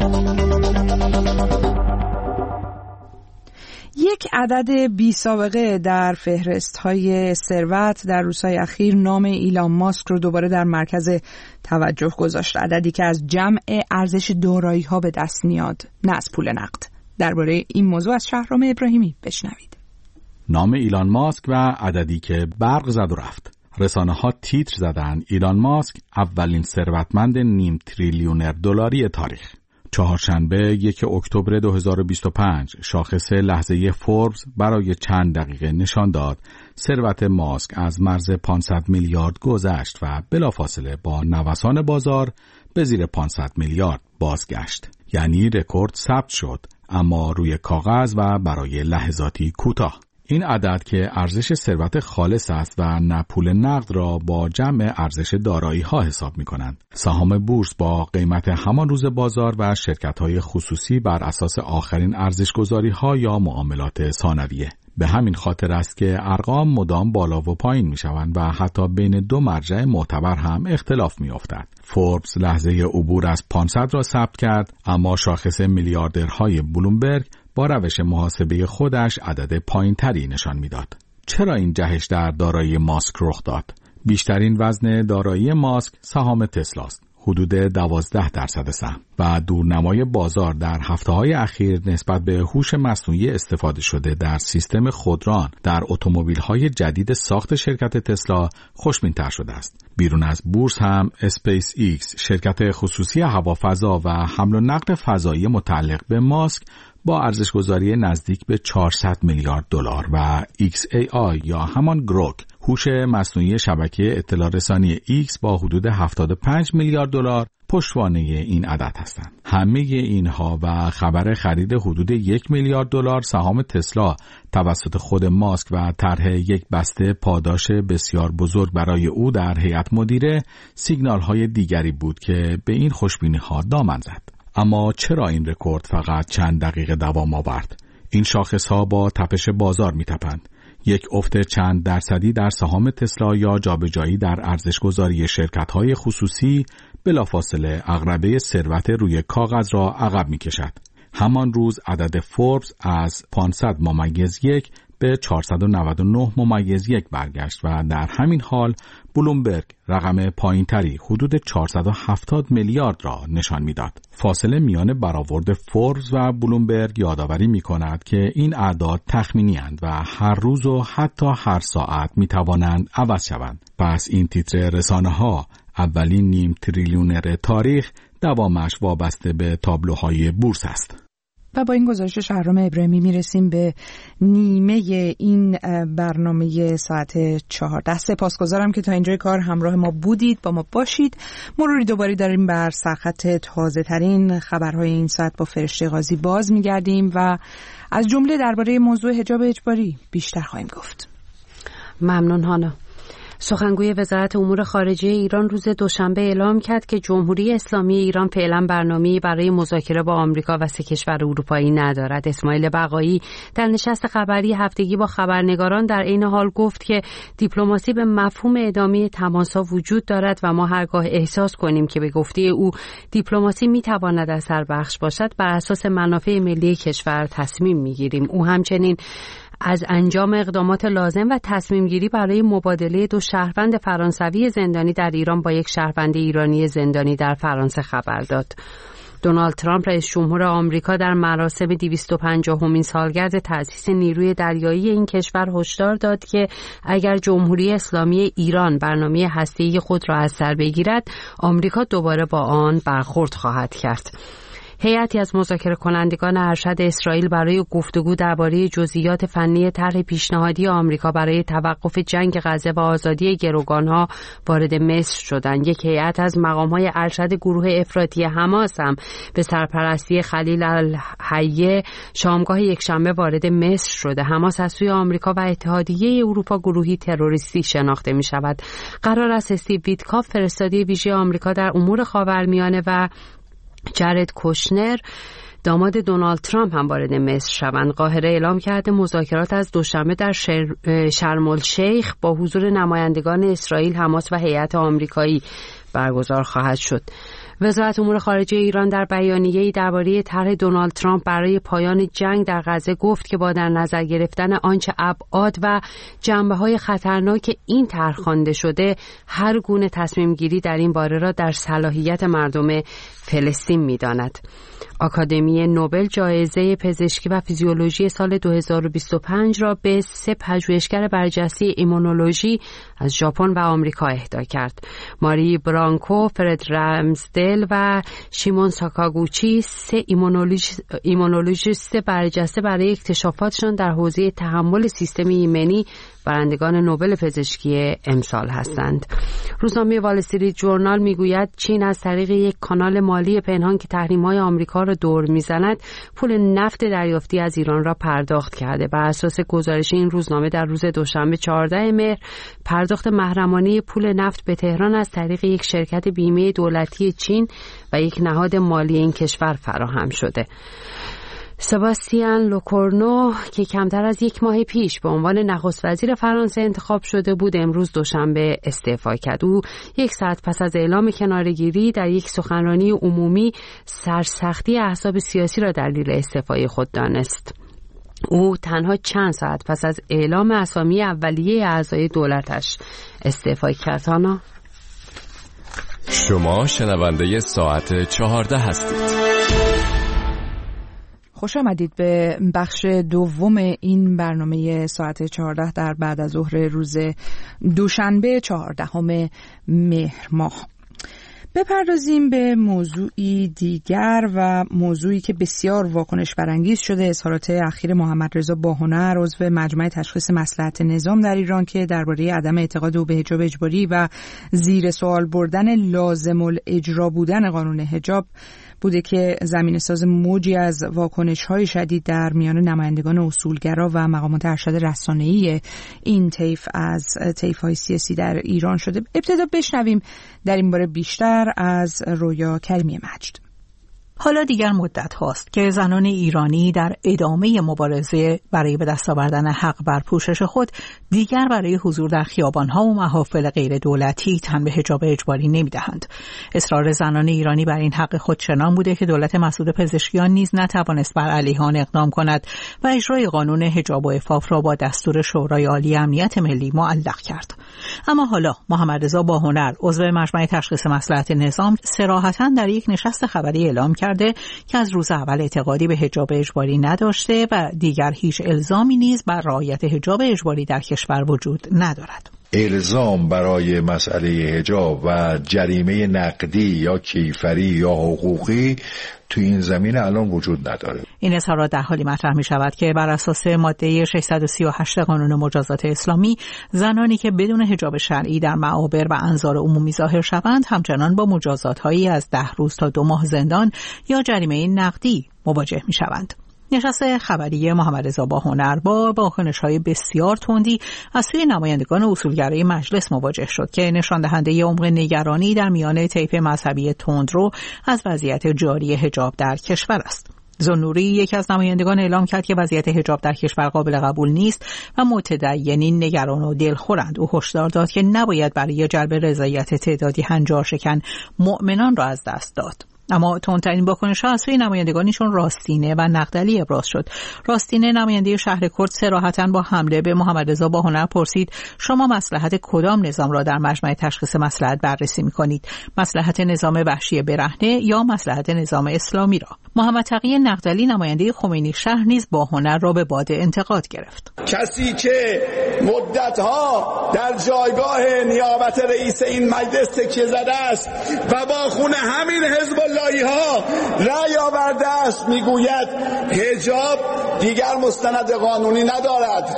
یک عدد بی سابقه در فهرست‌های ثروت در روزهای اخیر نام ایلان ماسک رو دوباره در مرکز توجه گذاشت. عددی که از جمع ارزش دارایی‌ها به دست میاد، نه از پول نقد. درباره این موضوع از شهرام ابراهیمی بشنوید. نام ایلان ماسک و عددی که برق زد و رفت. رسانه‌ها تیتر زدن ایلان ماسک اولین ثروتمند نیم تریلیونر دلاری تاریخ. چهارشنبه 1 اکتبر 2025 شاخص لحظه فوربس برای چند دقیقه نشان داد ثروت ماسک از مرز 500 میلیارد گذشت و بلافاصله با نوسان بازار به زیر 500 میلیارد بازگشت. یعنی رکورد ثبت شد، اما روی کاغذ و برای لحظاتی کوتاه. این عدد که ارزش ثروت خالص است و نه پول نقد را با جمع ارزش دارایی‌ها حساب می‌کنند. سهام بورس با قیمت همان روز بازار و شرکت‌های خصوصی بر اساس آخرین ارزش‌گذاری‌ها یا معاملات ثانویه. به همین خاطر است که ارقام مدام بالا و پایین می‌شوند و حتی بین دو مرجع معتبر هم اختلاف می‌افتد. فوربس لحظه عبور از 500 را ثبت کرد، اما شاخص میلیاردرهای بلومبرگ با روش محاسبه خودش عدد پایین‌تری نشان میداد. چرا این جهش در دارایی ماسک رخ داد؟ بیشترین وزن دارایی ماسک سهام تسلاست، حدود 12% سهم، و دورنمای بازار در هفته‌های اخیر نسبت به هوش مصنوعی استفاده شده در سیستم خودران در اتومبیل‌های جدید ساخت شرکت تسلا خوشبین‌تر شده است. بیرون از بورس هم اسپیس ایکس، شرکت خصوصی هوافضا و حمل و نقل فضایی متعلق به ماسک، با ارزش‌گذاری نزدیک به 400 میلیارد دلار و XAI یا همان گروک، هوش مصنوعی شبکه اطلاع رسانی ایکس، با حدود 75 میلیارد دلار پشتوانه این عدد هستند. همه اینها و خبر خرید حدود 1 میلیارد دلار سهام تسلا توسط خود ماسک و طرح یک بسته پاداش بسیار بزرگ برای او در هیئت مدیره سیگنال‌های دیگری بود که به این خوشبینی‌ها دامن زد. اما چرا این رکورد فقط چند دقیقه دوام آورد؟ این شاخص‌ها با تپش بازار می‌تپند. یک افت چند درصدی در سهام تسلا یا جابجایی در ارزش‌گذاری شرکت‌های خصوصی بلافاصله عقربه ثروت روی کاغذ را عقب می‌کشد. همان روز عدد فوربس از 500.1 به 499.1 برگشت و در همین حال بلومبرگ رقم پایینتری حدود 470 میلیارد را نشان می‌داد. فاصله میان برآورد فوربس و بلومبرگ یادآوری می‌کند که این اعداد تخمینی‌اند و هر روز و حتی هر ساعت می‌توانند عوض شوند. پس این تیتر رسانه‌ها اولین نیم تریلیونر تاریخ دوامش وابسته به تابلوهای بورس است. و با این گزارش شهرام ابراهیمی میرسیم به نیمه این برنامه ساعت 14. سپاسگزارم که تا اینجای کار همراه ما بودید، با ما باشید. مروری دوباره داریم بر سرخط تازه ترین خبرهای این ساعت با فرشته قاضی باز میگردیم و از جمله درباره موضوع حجاب اجباری بیشتر خواهیم گفت. ممنون هانا. سخنگوی وزارت امور خارجه ایران روز دوشنبه اعلام کرد که جمهوری اسلامی ایران فعلا برنامه‌ای برای مذاکره با آمریکا و 3 کشور اروپایی ندارد. اسماعیل بقایی در نشست خبری هفتگی با خبرنگاران در عین حال گفت که دیپلماسی به مفهوم ادامه تماس‌ها وجود دارد و ما هرگاه احساس کنیم که به گفته او دیپلماسی می‌تواند اثربخش باشد، بر اساس منافع ملی کشور تصمیم می‌گیریم. او همچنین از انجام اقدامات لازم و تصمیم گیری برای مبادله 2 شهروند فرانسوی زندانی در ایران با یک شهروند ایرانی زندانی در فرانسه خبر داد. دونالد ترامپ رئیس جمهور آمریکا در مراسم 250مین سالگرد تأسیس نیروی دریایی این کشور هشدار داد که اگر جمهوری اسلامی ایران برنامه هسته‌ای خود را از سر بگیرد، آمریکا دوباره با آن برخورد خواهد کرد. هیئتی از مذاکره کنندگان ارشد اسرائیل برای گفتگو درباره جزئیات فنی طرح پیشنهادی آمریکا برای توقف جنگ غزه و آزادی گروگانها وارد مصر شدند. یک هیئت از مقام‌های ارشد گروه افراطی حماس هم به سرپرستی خلیل الحیه شامگاه یکشنبه وارد مصر شده. حماس از سوی آمریکا و اتحادیه اروپا گروهی تروریستی شناخته می‌شود. قرار است استیو ویتکاف فرستاده ویژه آمریکا در امور خاورمیانه و جارد کوشنر داماد دونالد ترامپ هم وارد مصر شوند. قاهره اعلام کرده مذاکرات از دوشنبه در شرم الشیخ با حضور نمایندگان اسرائیل، حماس و هیئت آمریکایی برگزار خواهد شد. وزارت امور خارجه ایران در بیانیه‌ای درباره طرح دونالد ترامپ برای پایان جنگ در غزه گفت که با در نظر گرفتن آنچه ابعاد و جنبه‌های خطرناک این طرح خوانده شده، هر گونه تصمیم گیری در این باره را در صلاحیت مردم فلسطین می‌داند. آکادمی نوبل جایزه پزشکی و فیزیولوژی سال 2025 را به 3 پژوهشگر برجسته ایمونولوژی از ژاپن و آمریکا اهدا کرد. ماری برانکو، فرد رمزدل و شیمون ساکاگوچی 3 ایمونولوژیست برجسته برای اکتشافاتشان در حوزه تحمل سیستم ایمنی برندگان نوبل پزشکی امسال هستند. روزنامه وال استریت جورنال میگوید چین از طریق یک کانال مالی پنهان که تحریم‌های آمریکا را دور میزند پول نفت دریافتی از ایران را پرداخت کرده. بر اساس گزارش این روزنامه در روز دوشنبه 14 مهر پرداخت محرمانه پول نفت به تهران از طریق یک شرکت بیمه دولتی چین و یک نهاد مالی این کشور فراهم شده. سباستیان لوکورنو که کمتر از 1 ماه پیش به عنوان نخست وزیر فرانسه انتخاب شده بود، امروز دوشنبه استعفا کرد. او 1 ساعت پس از اعلام کناره‌گیری در یک سخنرانی عمومی سرسختی احزاب سیاسی را دلیل استعفای خود دانست. او تنها چند ساعت پس از اعلام اسامی اولیه اعضای دولتش استعفا کرد. شما شنونده ساعت 14 هستید. خوش آمدید به بخش دوم این برنامه ساعت 14 در بعد از ظهر روز دوشنبه 14 مهر ماه. بپردازیم به موضوعی دیگر و موضوعی که بسیار واکنش برانگیز شده، اظهارات اخیر محمد رضا باهنر عضو مجمع تشخیص مصلحت نظام در ایران که درباره عدم اعتقاد او به حجاب اجباری و زیر سوال بردن لازم الاجرا بودن قانون حجاب بوده که زمینه‌ساز موجی از واکنش‌های شدید در میان نمایندگان اصولگرا و مقامات ارشد رسانه‌ای این طیف از طیف‌های سیاسی در ایران شده. ابتدا بشنویم در این باره بیشتر از رویا کریمی مجد. حالا دیگر مدت هاست که زنان ایرانی در ادامه مبارزه برای به دست آوردن حق بر پوشش خود دیگر برای حضور در خیابان‌ها و محافل غیر دولتی تن به حجاب اجباری نمی‌دهند. اصرار زنان ایرانی بر این حق خود چنان بوده که دولت مسعود پزشکیان نیز نتوانست بر علیه آن اقدام کند و اجرای قانون حجاب و عفاف را با دستور شورای عالی امنیت ملی معلق کرد. اما حالا محمدرضا باهنر عضو مجمع تشخیص مصلحت نظام صراحتاً در یک نشست خبری اعلام کرده که از روز اول اعتقادی به حجاب اجباری نداشته و دیگر هیچ الزامی نیز بر رعایت حجاب اجباری در کشور وجود ندارد. الزام برای مسئله حجاب و جریمه نقدی یا کیفری یا حقوقی تو این زمینه الان وجود نداره. این اظهارات در حالی مطرح می شود که بر اساس ماده 638 قانون مجازات اسلامی زنانی که بدون حجاب شرعی در معابر و انظار عمومی ظاهر شوند همچنان با مجازات‌هایی از 10 روز تا 2 ماه زندان یا جریمه نقدی مواجه می شوند. نشست خبری محمدرضا باهنر با واکنش‌های بسیار تندی از سوی نمایندگان اصولگرای مجلس مواجه شد که نشان دهنده عمق نگرانی در میان طیف مذهبی تندرو از وضعیت جاری حجاب در کشور است. ذوالنوری یکی از نمایندگان اعلام کرد که وضعیت حجاب در کشور قابل قبول نیست و متدینین نگران و دلخورند. او هشدار داد که نباید برای جلب رضایت تعدادی هنجار شکن مؤمنان را از دست داد. اما تندترین واکنش‌ها از سوی نمایندگانشون راستینه و نقدلی ابراز شد. راستینه نماینده شهر کرد صراحتاً با حمله به محمدرضا باهنر پرسید شما مصلحت کدام نظام را در مجمع تشخیص مصلحت بررسی می‌کنید؟ مصلحت نظام وحشی برهنه یا مصلحت نظام اسلامی را؟ محمد تقی نقدلی نماینده خمینی شهر نیز باهنر را به باد انتقاد گرفت. کسی که مدت‌ها در جایگاه نیابت رئیس این مجلس تکیه زده است و با خون همین حزب ها رأی آورده است میگوید حجاب دیگر مستند قانونی ندارد.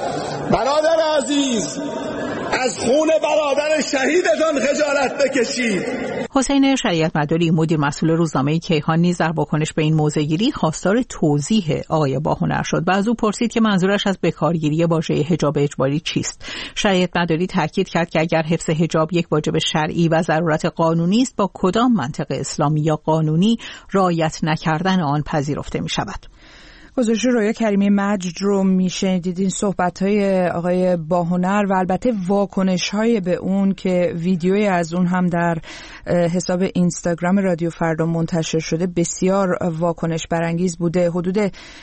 برادر عزیز از خون برادر شهیدتان خجالت بکشید. حسین شریعت مداری مدیر مسئول روزنامه کیهان نیز در واکنش به این موضع‌گیری خواستار توضیح آقای باهنر شد و از او پرسید که منظورش از بکارگیری واژه حجاب اجباری چیست. شریعت مداری تاکید کرد که اگر حفظ حجاب یک واجب شرعی و ضرورت قانونی است با کدام منطق اسلامی یا قانونی رعایت نکردن آن پذیرفته می شود. گزارش رویا کریمی مجد رو میشنیدید. این صحبت‌های آقای باهنر و البته واکنش‌های به اون که ویدیویی از اون هم در حساب اینستاگرام رادیو فردا منتشر شده بسیار واکنش برانگیز بوده. حدود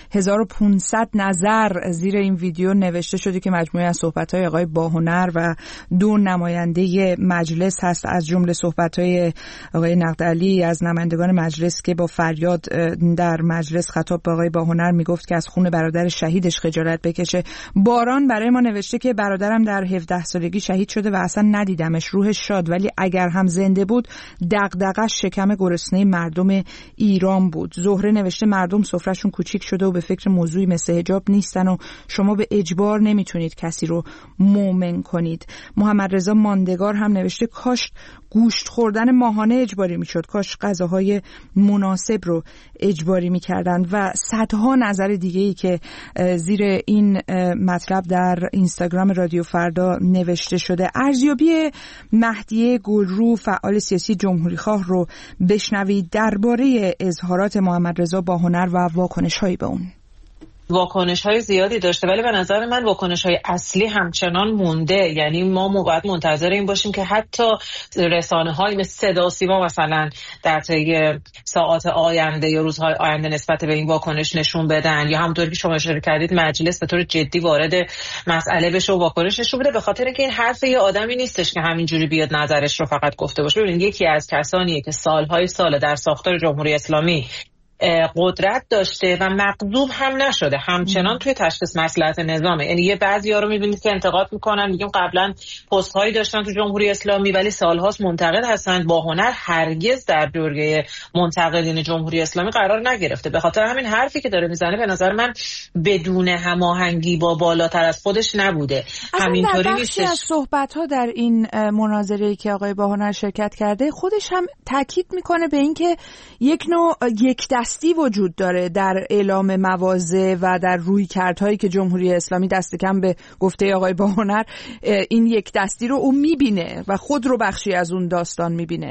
1500 نظر زیر این ویدیو نوشته شده که مجموعه از صحبت‌های آقای باهنر و 2 نماینده مجلس هست، از جمله صحبت‌های آقای نقدلی از نمایندگان مجلس که با فریاد در مجلس خطاب به آقای باهنر میگفت که از خون برادر شهیدش خجالت بکشه. باران برای ما نوشته که برادرم در 17 سالگی شهید شده و اصلا ندیدمش، روحش شاد، ولی اگر هم زنده بود دغدغه‌اش شکم گرسنه مردم ایران بود. زهره نوشته مردم سفرهشون کوچیک شده و به فکر موضوعی مثل حجاب نیستن و شما به اجبار نمیتونید کسی رو مومن کنید. محمدرضا ماندگار هم نوشته کاش گوشت خوردن ماهانه اجباری میشد، کاش غذاهای مناسب رو اجباری میکردن و صدها نظر دیگه‌ای که زیر این مطلب در اینستاگرام رادیو فردا نوشته شده. ارزیابی مهدیه گلرو فعال سیاسی جمهوریخواه رو بشنوید درباره اظهارات محمدرضا باهنر و واکنش‌هایی به اون. واکنش‌های زیادی داشته ولی به نظر من واکنش‌های اصلی همچنان مونده. یعنی ما باید منتظر این باشیم که حتی رسانه‌های مثل صدا سیما مثلا در طی ساعات آینده یا روزهای آینده نسبت به این واکنش نشون بدن، یا همونطوری که شما اشاره کردید مجلس به طور جدی وارد مسئله بشه و واکنش نشون بده، به خاطر اینکه این حرف یه آدمی نیستش که همینجوری بیاد نظرش رو فقط گفته باشه. ببینید یکی از کسانیه که سالهای سال در ساختار جمهوری اسلامی قدرت داشته و مغضوب هم نشده، همچنان توی تشخیص مصلحت نظامه. یعنی یه بعضی‌ها رو می‌بینید که انتقاد می‌کنن، میگن قبلا پست‌هایی داشتن تو جمهوری اسلامی ولی سال‌هاست منتقد هستن. باهنر هرگز در جرگه منتقدین جمهوری اسلامی قرار نگرفته. به خاطر همین حرفی که داره میزنه به نظر من بدون هماهنگی با بالاتر از خودش نبوده. همینطوری نیست. از صحبت‌ها در این مناظره‌ای که آقای باهنر شرکت کرده خودش هم تاکید می‌کنه به اینکه یک نوع یک دستی وجود داره در اعلام مواضع و در رویکردهایی که جمهوری اسلامی دست کم به گفته آقای باهنر این یک دستی رو اون میبینه و خود رو بخشی از اون داستان میبینه.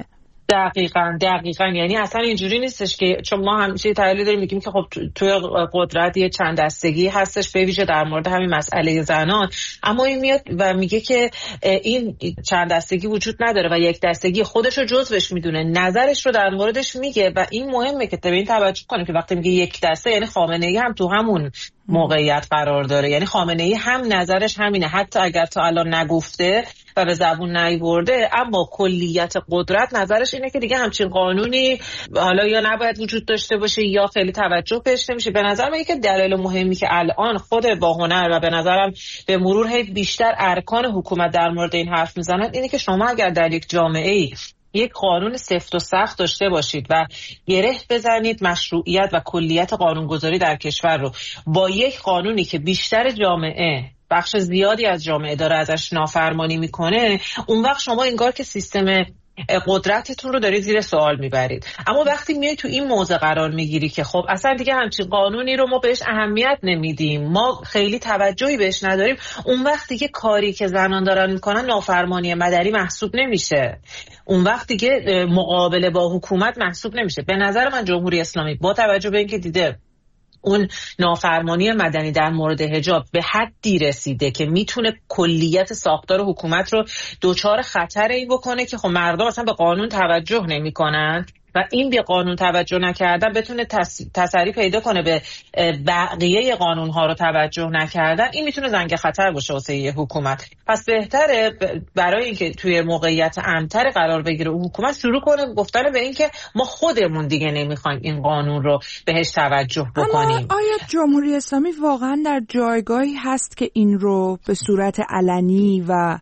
دقیقاً یعنی اصلا اینجوری نیستش که چون ما همیشه تحلیل داریم میگیم که خب توی قدرت یه چند دستگی هستش به ویژه در مورد همین مسئله زنان، اما این میاد و میگه که این چند دستگی وجود نداره و یک دستگی خودش رو جزوش میدونه، نظرش رو در موردش میگه و این مهمه که به این توجه کنیم که وقتی میگه یک دسته یعنی خامنه‌ای هم تو همون موقعیت قرار داره، یعنی خامنه‌ای هم نظرش همینه، حتی اگر تا الان نگفته و به زبون نیورده اما کلیت قدرت نظرش اینه که دیگه همچین قانونی حالا یا نباید وجود داشته باشه یا خیلی توجه بهش نمیشه. به نظر من یکی دلیل مهمی که الان خود با هنر و به نظرم به مرور بیشتر ارکان حکومت در مورد این حرف میزنن اینه که شما اگر در یک جامعه‌ای یک قانون سفت و سخت داشته باشید و گره بزنید مشروعیت و کلیت قانونگذاری در کشور رو با یک قانونی که بیشتر جامعه بخش زیادی از جامعه داره ازش نافرمانی میکنه، اون وقت شما انگار که سیستم قدرتتون رو دارید زیر سوال میبرید. اما وقتی میای تو این موضع قرار میگیری که خب اصلا دیگه همچین قانونی رو ما بهش اهمیت نمیدیم، ما خیلی توجهی بهش نداریم، اون وقت دیگه کاری که زنان دارن میکنن نافرمانی مدنی محسوب نمیشه، اون وقت دیگه مقابله با حکومت محسوب نمیشه. به نظر من جمهوری اسلامی با توجه به اینکه دیده اون نافرمانی مدنی در مورد حجاب به حدی رسیده که میتونه کلیت ساختار حکومت رو دوچار خطری بکنه که خب مردم اصلا به قانون توجه نمیکنن و این به قانون توجه نکردن بتونه تسری پیدا کنه به بقیه قانون ها رو توجه نکردن، این میتونه زنگ خطر باشه واسه یه حکومت. پس بهتره برای اینکه توی موقعیت امن‌تر قرار بگیره حکومت شروع کنه گفتن به این که ما خودمون دیگه نمیخوایم این قانون رو بهش توجه بکنیم. اما آیا جمهوری اسلامی واقعا در جایگاهی هست که این رو به صورت علنی و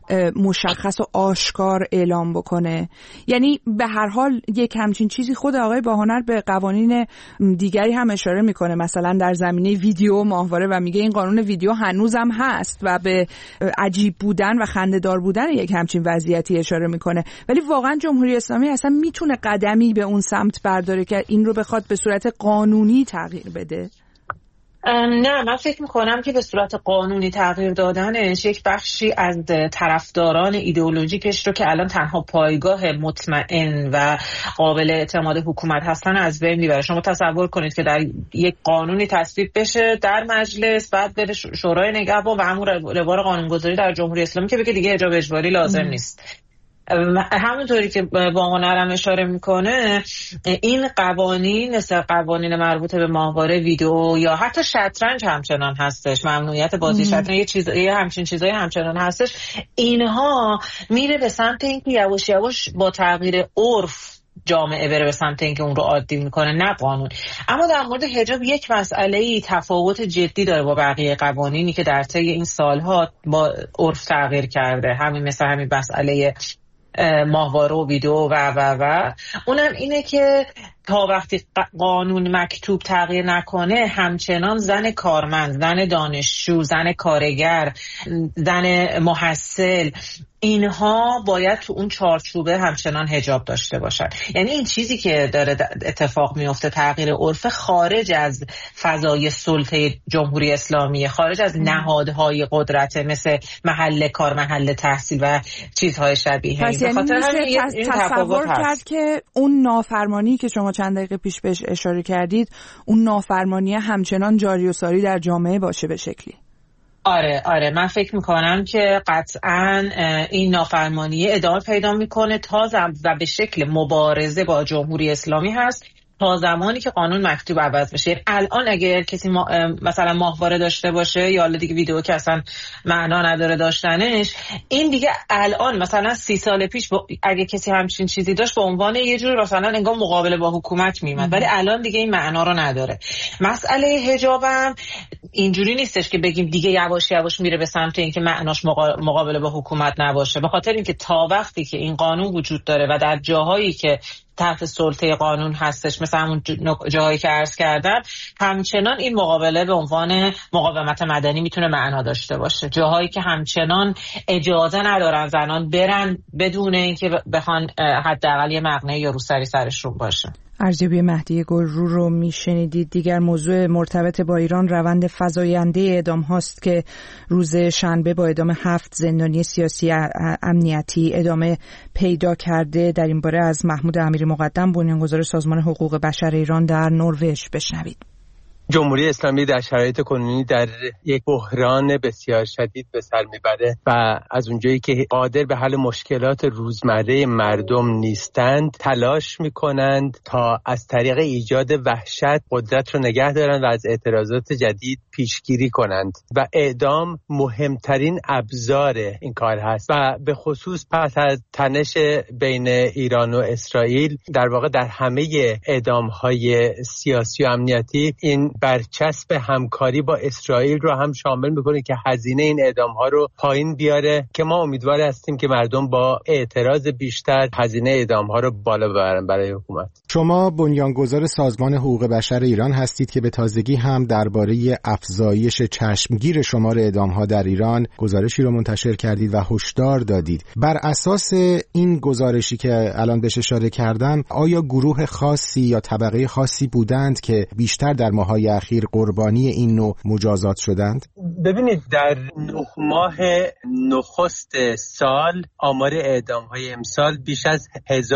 مشخص و آشکار اعلام بکنه؟ یعنی به هر حال یک همچین چیزی خود آقای باهنر به قوانین دیگری هم اشاره میکنه، مثلا در زمینه ویدیو ماهواره و میگه این قانون ویدیو هنوزم هست و به عجیب بودن و خنده‌دار بودن یک همچین وضعیتی اشاره میکنه. ولی واقعا جمهوری اسلامی اصلا میتونه قدمی به اون سمت برداره که این رو بخواد به صورت قانونی تغییر بده؟ نه، من فکر میکنم که به صورت قانونی تغییر دادنش یک بخشی از طرفداران ایدئولوژیکش رو که الان تنها پایگاه مطمئن و قابل اعتماد حکومت هستن از بین میبره. شما تصور کنید که در یک قانونی تصویب بشه در مجلس، بعد بره شورای نگهبان و همون روال قانونگذاری در جمهوری اسلامی که بگه دیگه حجاب اجباری لازم نیست. همونطوری که با هنرم اشاره میکنه این قوانین مثل قوانین مربوط به ماهواره ویدیو یا حتی شطرنج همچنان هستش، ممنوعیت بازی شطرنج، یه همچین چیزایی همچنان هستش. اینها میره به سمت اینکه یواش یواش با تغییر عرف جامعه بره به سمت اینکه اون رو عادی میکنه، نه قانون. اما در مورد حجاب یک مسئله تفاوت جدی داره با بقیه قوانینی که در طی این سالها با عرف تغییر کرده، همین مثل همین مسئله ماهواره و ویدیو و اونم اینه که تا وقتی قانون مکتوب تغییر نکنه همچنان زن کارمند، زن دانشجو، زن کارگر، زن محصل، اینها باید تو اون چارچوبه همچنان حجاب داشته باشن. یعنی این چیزی که داره اتفاق میفته تغییر عرف خارج از فضای سلطه جمهوری اسلامی، خارج از نهادهای قدرت مثل محل کار، محل تحصیل و چیزهای شبیه. پس یعنی میشه تصور کرد که اون نافرمانی که شما چند دقیقه پیش بهش اشاره کردید، اون نافرمانی همچنان جاری و ساری در جامعه باشه به شکلی؟ آره من فکر میکنم که قطعاً این نافرمانی ادامه پیدا میکنه و به شکل مبارزه با جمهوری اسلامی هست تا زمانی که قانون مکتوب عوض بشه. الان اگر کسی مثلا ماهواره داشته باشه یا دیگه ویدیو که اصلا معنا نداره داشتنش، این دیگه الان مثلا 30 سال پیش اگه کسی همچین چیزی داشت به عنوان یه جور مثلا انگار مقابله با حکومت میمد، ولی الان دیگه این معنا رو نداره. مسئله حجابم اینجوری نیستش که بگیم دیگه یواش یواش میره به سمت اینکه معناش مقابله با حکومت نباشه، به خاطر اینکه تا وقتی که این قانون وجود داره و در جاهایی که تحت سلطه قانون هستش مثل همون جاهایی که عرض کردم، همچنان این مقابله به عنوان مقاومت مدنی میتونه معنا داشته باشه. جاهایی که همچنان اجازه ندارن زنان برن بدون اینکه بخوان حداقل یه مقنعه یا روسری سرشون باشه. ارزیابی مهدی گلرو رو میشنیدید. دیگر موضوع مرتبط با ایران روند فزاینده اعدام هاست که روز شنبه با اعدام 7 زندانی سیاسی امنیتی ادامه پیدا کرده. در این باره از محمود امیری مقدم، بنیانگذار سازمان حقوق بشر ایران در نروژ بشنوید. جمهوری اسلامی در شرایط کنونی در یک بحران بسیار شدید به سر میبره و از اونجایی که قادر به حل مشکلات روزمره مردم نیستند تلاش میکنند تا از طریق ایجاد وحشت قدرت رو نگه دارن و از اعتراضات جدید پیشگیری کنند و اعدام مهمترین ابزار این کار هست و به خصوص پس از تنش بین ایران و اسرائیل در واقع در همه اعدام‌های سیاسی و امنیتی این برچسب همکاری با اسرائیل رو هم شامل میکنه که هزینه این اعدام‌ها رو پایین بیاره که ما امیدوار هستیم که مردم با اعتراض بیشتر هزینه اعدام‌ها رو بالا ببرن برای حکومت. شما بنیانگذار سازمان حقوق بشر ایران هستید که به تازگی هم درباره افزایش چشمگیر شمار اعدام‌ها در ایران گزارشی رو منتشر کردید و هشدار دادید. بر اساس این گزارشی که الان بهش اشاره کردم، آیا گروه خاصی یا طبقه خاصی بودند که بیشتر در ماه‌های اخیر قربانی این نوع مجازات شدند؟ ببینید در 9 ماه نخست سال آمار اعدام‌های امسال بیش از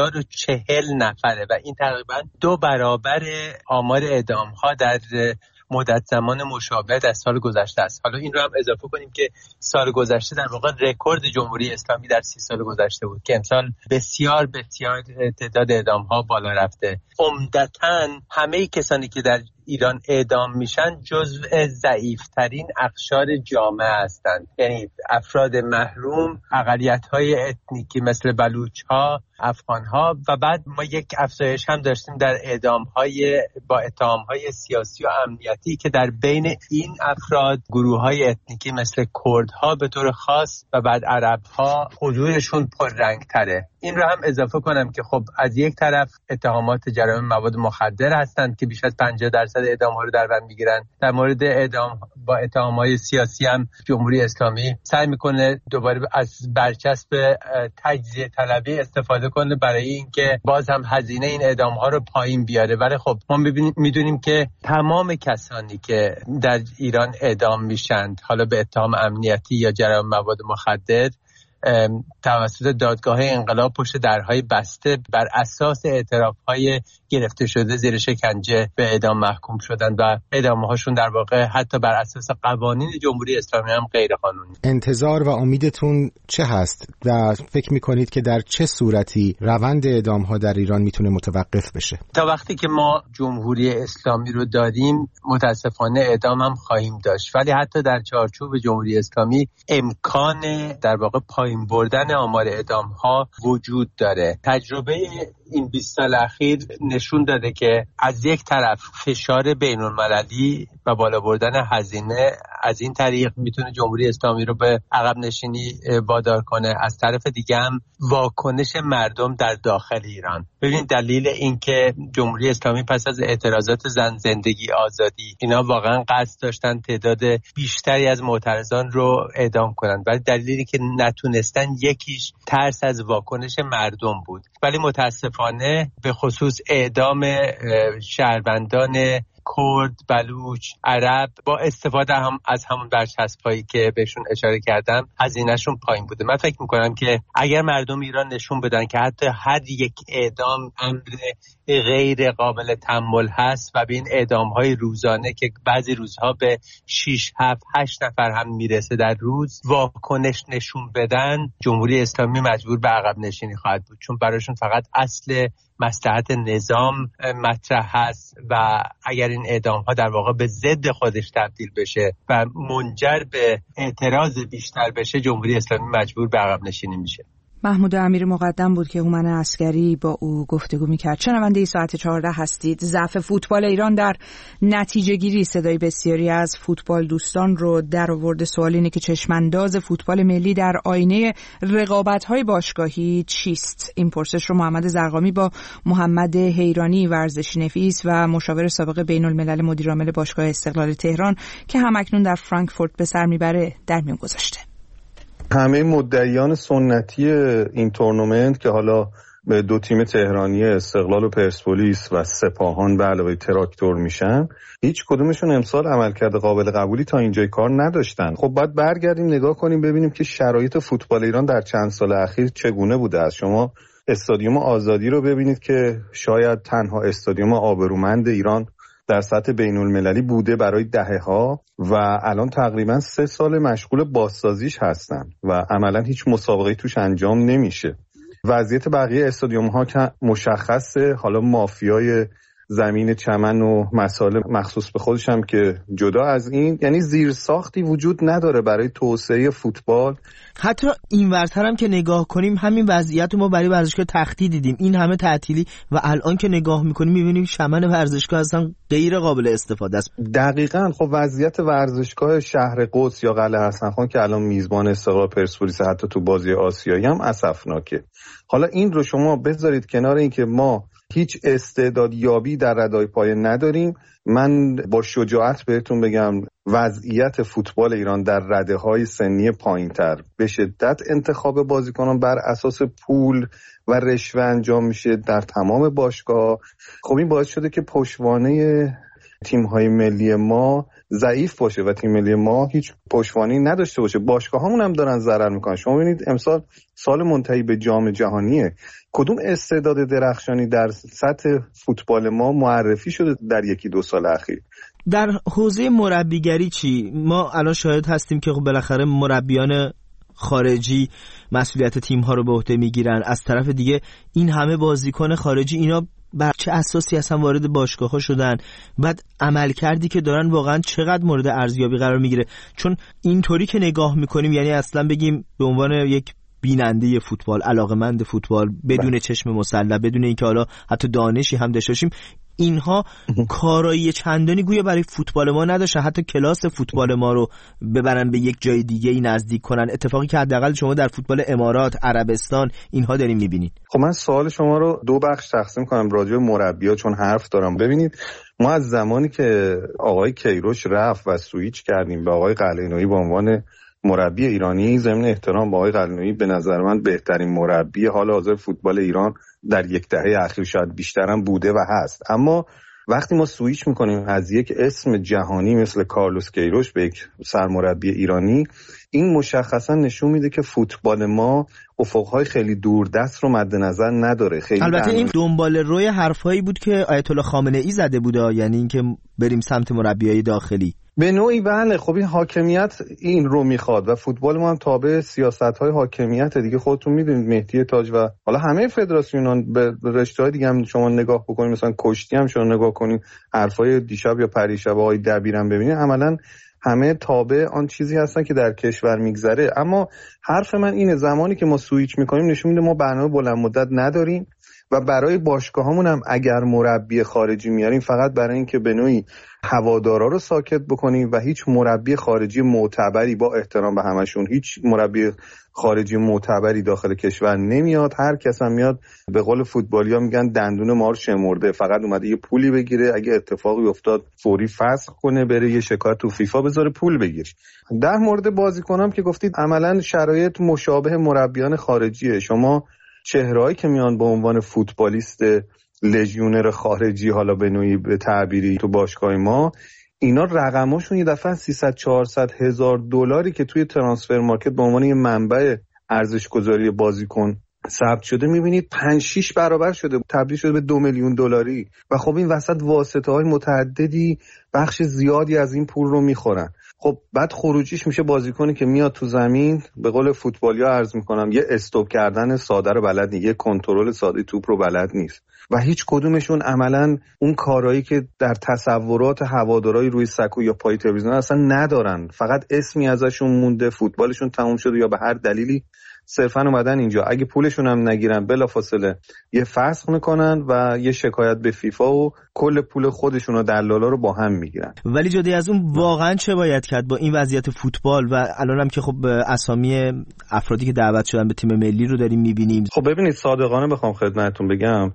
1040 نفره و این تقریبا 2 برابر آمار اعدام‌ها در مدت زمان مشابه در سال گذشته است. حالا این رو هم اضافه کنیم که سال گذشته در واقع رکورد جمهوری اسلامی در 30 سال گذشته بود که امسال بسیار بسیار تعداد اعدام‌ها بالا رفته. عمدتاً همه کسانی که در ایران اعدام میشن جزو ضعیفترین اقشار جامعه هستند، یعنی افراد محروم، اقلیت‌های اتنیکی مثل بلوچ‌ها، افغان‌ها و بعد ما یک افزایش هم داشتیم در اعدام‌های با اتهام‌های سیاسی و امنیتی که در بین این افراد گروه‌های اتنیکی مثل کردها به طور خاص و بعد عرب‌ها حضورشون پررنگ‌تره. این رو هم اضافه کنم که خب از یک طرف اتهامات جرایم مواد مخدر هستند که بیش از 50% اعدام‌ها رو در بر می‌گیرن. در مورد اعدام با اتهام‌های سیاسی هم جمهوری اسلامی سعی می‌کنه دوباره از برچسب تجزیه طلبی استفاده کنه برای اینکه باز هم هزینه این اعدام‌ها رو پایین بیاره. ولی خب ما می‌دونیم که تمام کسانی که در ایران اعدام میشن حالا به اتهام امنیتی یا جرایم مواد مخدر توسط دادگاه انقلاب پشت درهای بسته بر اساس اعتراف‌های گرفته شده زیر شکنجه به اعدام محکوم شدن و اعدام‌هاشون در واقع حتی بر اساس قوانین جمهوری اسلامی هم غیر قانونی. انتظار و امیدتون چه هست و فکر می‌کنید که در چه صورتی روند اعدام‌ها در ایران میتونه متوقف بشه؟ تا وقتی که ما جمهوری اسلامی رو داریم متاسفانه اعدام هم خواهیم داشت، ولی حتی در چارچوب جمهوری اسلامی امکان در واقع پایین بردن آمار اعدام‌ها وجود داره. تجربه این 20 سال اخیر نشون داده که از یک طرف فشار بین‌المللی و بالا بردن هزینه از این طریق میتونه جمهوری اسلامی رو به عقب نشینی وادار کنه، از طرف دیگه هم واکنش مردم در داخل ایران. ببین دلیل این که جمهوری اسلامی پس از اعتراضات زن زندگی آزادی اینا واقعا قصد داشتن تعداد بیشتری از معترضان رو اعدام کنن، ولی دلیلی که نتونستن یکیش ترس از واکنش مردم بود. ولی متاسفانه به خصوص اعدام شهروندان کرد، بلوچ، عرب با استفاده هم از همون برچسب‌هایی که بهشون اشاره کردم هزینه‌شون پایین بوده. من فکر می‌کنم که اگر مردم ایران نشون بدن که حتی هر یک اعدام امر غیر قابل تحمل هست و به این اعدام‌های روزانه که بعضی روزها به 6 7 8 نفر هم میرسه در روز واکنش نشون بدن، جمهوری اسلامی مجبور به عقب نشینی خواهد بود، چون براشون فقط اصل مصلحت نظام مطرح هست و اگر این اعدام‌ها در واقع به ضد خودش تبدیل بشه و منجر به اعتراض بیشتر بشه، جمهوری اسلامی مجبور به عقب نشینی میشه. محمود امیری مقدم بود که هومن عسکری با او گفتگو میکرد. شنونده ساعت 14 هستید. ضعف فوتبال ایران در نتیجه گیری صدای بسیاری از فوتبال دوستان رو در آورده. سوال اینه که چشمانداز فوتبال ملی در آینه رقابت‌های باشگاهی چیست؟ این پرسش رو محمد زرقامی با محمد حیرانی ورزشی نویس و مشاور سابق بین الملل مدیر عامل باشگاه استقلال تهران که همکنون در فرانکفورت به سر میبره در میون گذاشته. همه مدعیان سنتی این تورنمنت که حالا به دو تیم تهرانی استقلال و پرسپولیس و سپاهان به علاوه تراکتور میشن، هیچ کدومشون امسال عملکرد قابل قبولی تا اینجای کار نداشتن. خب باید برگردیم نگاه کنیم ببینیم که شرایط فوتبال ایران در چند سال اخیر چگونه بوده است. شما استادیوم آزادی رو ببینید که شاید تنها استادیوم آبرومند ایران در سطح بین‌المللی بوده برای دهه‌ها و الان تقریبا 3 سال مشغول بازسازیش هستن و عملا هیچ مسابقه‌ای توش انجام نمیشه. وضعیت بقیه استادیوم‌ها که مشخصه، حالا مافیای زمین چمن و مسائل مخصوص به خودش هم که جدا از این، یعنی زیرساختی وجود نداره برای توسعه فوتبال. حتی این ورتر هم که نگاه کنیم همین وضعیت رو ما برای ورزشگاه تختی دیدیم، این همه تعطیلی و الان که نگاه میکنیم میبینیم چمن ورزشگاه اصلا غیر قابل استفاده است. دقیقاً. خب وضعیت ورزشگاه شهر قدس یا قلعه حسن خان که الان میزبان استقلال پرسپولیس حتی تو بازی آسیایی هم اسفناکه. حالا این رو شما بذارید کنار این که ما هیچ استعدادیابی در ردای پایه نداریم. من با شجاعت بهتون بگم وضعیت فوتبال ایران در رده‌های سنی پایین‌تر به شدت انتخاب بازیکنان بر اساس پول و رشوه انجام میشه در تمام باشگاه. خب این باعث شده که پشتوانه تیم‌های ملی ما ضعیف باشه و تیم ملی ما هیچ پشتوانه‌ای نداشته باشه. باشگاه‌هامون هم دارن ضرر میکنن. شما ببینید امسال سال منتهی به جام جهانیه، کدوم استعداد درخشانی در سطح فوتبال ما معرفی شده در 1-2 سال اخیر؟ در حوزه مربیگری چی؟ ما الان شاهد هستیم که خب بالاخره مربیان خارجی مسئولیت تیم‌ها رو به عهده میگیرن، از طرف دیگه این همه بازیکن خارجی، اینا بر چه اساسی اصلا وارد باشگاه‌ها شدن؟ بعد عملکردی که دارن واقعا چقدر مورد ارزیابی قرار میگیره؟ چون اینطوری که نگاه میکنیم، یعنی اصلا بگیم به عنوان یک بیننده فوتبال، علاقه‌مند فوتبال، بدون چشم مسلح، بدون اینکه حالا حتی دانشی هم داشته باشیم، اینها کارایی چندانی گویا برای فوتبال ما نداشتن، حتی کلاس فوتبال ما رو ببرن به یک جای دیگه ای نزدیک کنن، اتفاقی که حداقل شما در فوتبال امارات، عربستان اینها داریم می‌بینید. خب من سوال شما رو 2 بخش تقسیم کنم راجع به مربی‌ها، چون حرف دارم. ببینید ما از زمانی که آقای کیروش رفت و سویچ کردیم به آقای قلعه‌نویی به عنوان مربی ایرانی، ضمن احترام به آقای قلعه‌نویی به نظر من بهترین مربی حال حاضر فوتبال ایران در 1 دهه اخیر شاید بیشترم بوده و هست. اما وقتی ما سویچ میکنیم از یک اسم جهانی مثل کارلوس کیروش به یک سرمربی ایرانی، این مشخصا نشون میده که فوتبال ما افقهای خیلی دوردست رو مد نظر نداره. خیلی البته این دنبال روی حرفایی بود که آیت الله خامنه ای زده بود، یعنی اینکه بریم سمت مربیای داخلی. به نوعی بله. خب این حاکمیت این رو میخواد و فوتبال ما هم تابع سیاست‌های حاکمیت دیگه. خودتون میدونید مهدی تاج و حالا همه فدراسیونان به رشته‌های دیگه هم شما نگاه بکنید، مثلا کشتی هم شما نگاه کنید، حرفای دیشب یا پریشب آقای دبیرم ببینید، عملاً همه تابع آن چیزی هستن که در کشور میگذره. اما حرف من اینه زمانی که ما سویچ میکنیم نشون میده ما برنامه بلند مدت نداریم و برای باشگاهامون هم اگر مربی خارجی میاریم فقط برای اینکه به نوعی هوادارا رو ساکت بکنیم و هیچ مربی خارجی معتبری، با احترام به همشون، هیچ مربی خارجی معتبری داخل کشور نمیاد. هر کس هم میاد به قول فوتبالیا میگن دندون ما رو شمرده، فقط اومده یه پولی بگیره، اگه اتفاقی افتاد فوری فسخ کنه، بره یه شکایت تو فیفا بذاره پول بگیره. در مورد بازیکنام که گفتید عملاً شرایط مشابه مربیان خارجیه. شما چهرهایی که میان به عنوان فوتبالیست لژیونر خارجی، حالا به نوعی به تعبیری تو باشگاه ما، اینا رقماشون یه دفعه 300-400 هزار دلاری که توی ترانسفر مارکت به عنوان یه منبع ارزش گذاری بازیکن ثبت شده میبینید 5-6 برابر شده، تبدیل شده به 2 میلیون دلاری. و خب این وسط واسطه‌های متعددی بخش زیادی از این پول رو میخورن. خب بعد خروجیش میشه بازیکنی که میاد تو زمین، به قول فوتبالیا عرض میکنم، یه استوب کردن ساده رو بلد نیست، یه کنترل ساده توپ رو بلد نیست و هیچ کدومشون عملاً اون کارهایی که در تصورات هوادارهای روی سکو یا پای تلویزیون اصلا ندارن. فقط اسمی ازشون مونده، فوتبالشون تموم شده یا به هر دلیلی صرفاً اومدن اینجا. اگه پولشون هم نگیرن بلافاصله یه فسخ میکنن و یه شکایت به فیفا و کل پول خودشون و دلالا رو با هم میگیرن. ولی جدا از اون واقعا چه باید کرد با این وضعیت فوتبال؟ و الان هم که خب اسامی افرادی که دعوت شدن به تیم ملی رو داریم میبینیم. خب ببینید صادقانه بخوام خدمتتون بگم،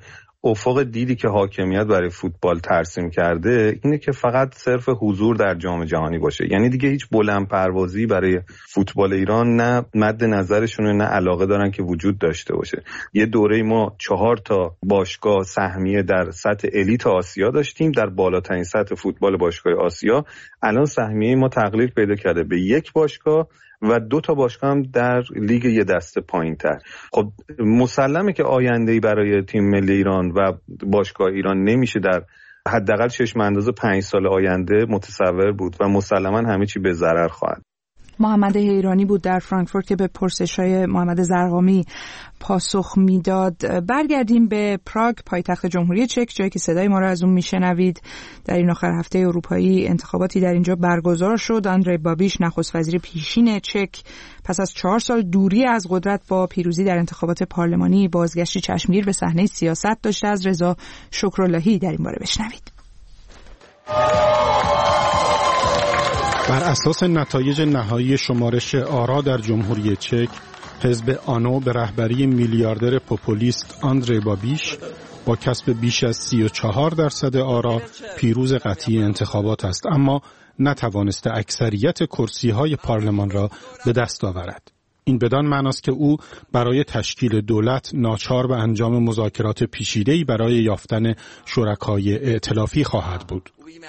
افق دیدی که حاکمیت برای فوتبال ترسیم کرده اینه که فقط صرف حضور در جام جهانی باشه. یعنی دیگه هیچ بلند پروازی برای فوتبال ایران نه مد نظرشون نه علاقه دارن که وجود داشته باشه. یه دوره ما 4 باشگاه سهمیه در سطح الیت آسیا داشتیم، در بالاترین سطح فوتبال باشگاه آسیا. الان سهمیه ما تقلیل پیدا کرده به 1 باشگاه و 2 باشگاه هم در لیگ یه دسته پایین‌تر. خب مسلمه که آینده‌ای برای تیم ملی ایران و باشگاه ایران نمیشه در حداقل چشم انداز 5 سال آینده متصور بود و مسلماً همه چی به ضرر خواهد. محمد حیرانی بود در فرانکفورت که به پرسش‌های محمد زرقامی پاسخ میداد. برگردیم به پراگ، پایتخت جمهوری چک، جایی که صدای ما را از اون میشنوید. در این آخر هفته اروپایی انتخاباتی در اینجا برگزار شد. آندری بابیش، نخست وزیر پیشین چک، پس از 4 سال دوری از قدرت با پیروزی در انتخابات پارلمانی بازگشتی چشمگیر به صحنه سیاست داشته. از رضا شکراللهی در این باره بشنوید. بر اساس نتایج نهایی شمارش آرا در جمهوری چک، حزب آنو به رهبری میلیاردر پوپولیست آندری بابیش با کسب بیش از 34% آرا پیروز قطعی انتخابات است، اما نتوانسته اکثریت کرسی‌های پارلمان را به دست آورد. این بدان معناست که او برای تشکیل دولت ناچار به انجام مذاکرات پیچیده‌ای برای یافتن شرکای ائتلافی خواهد بود.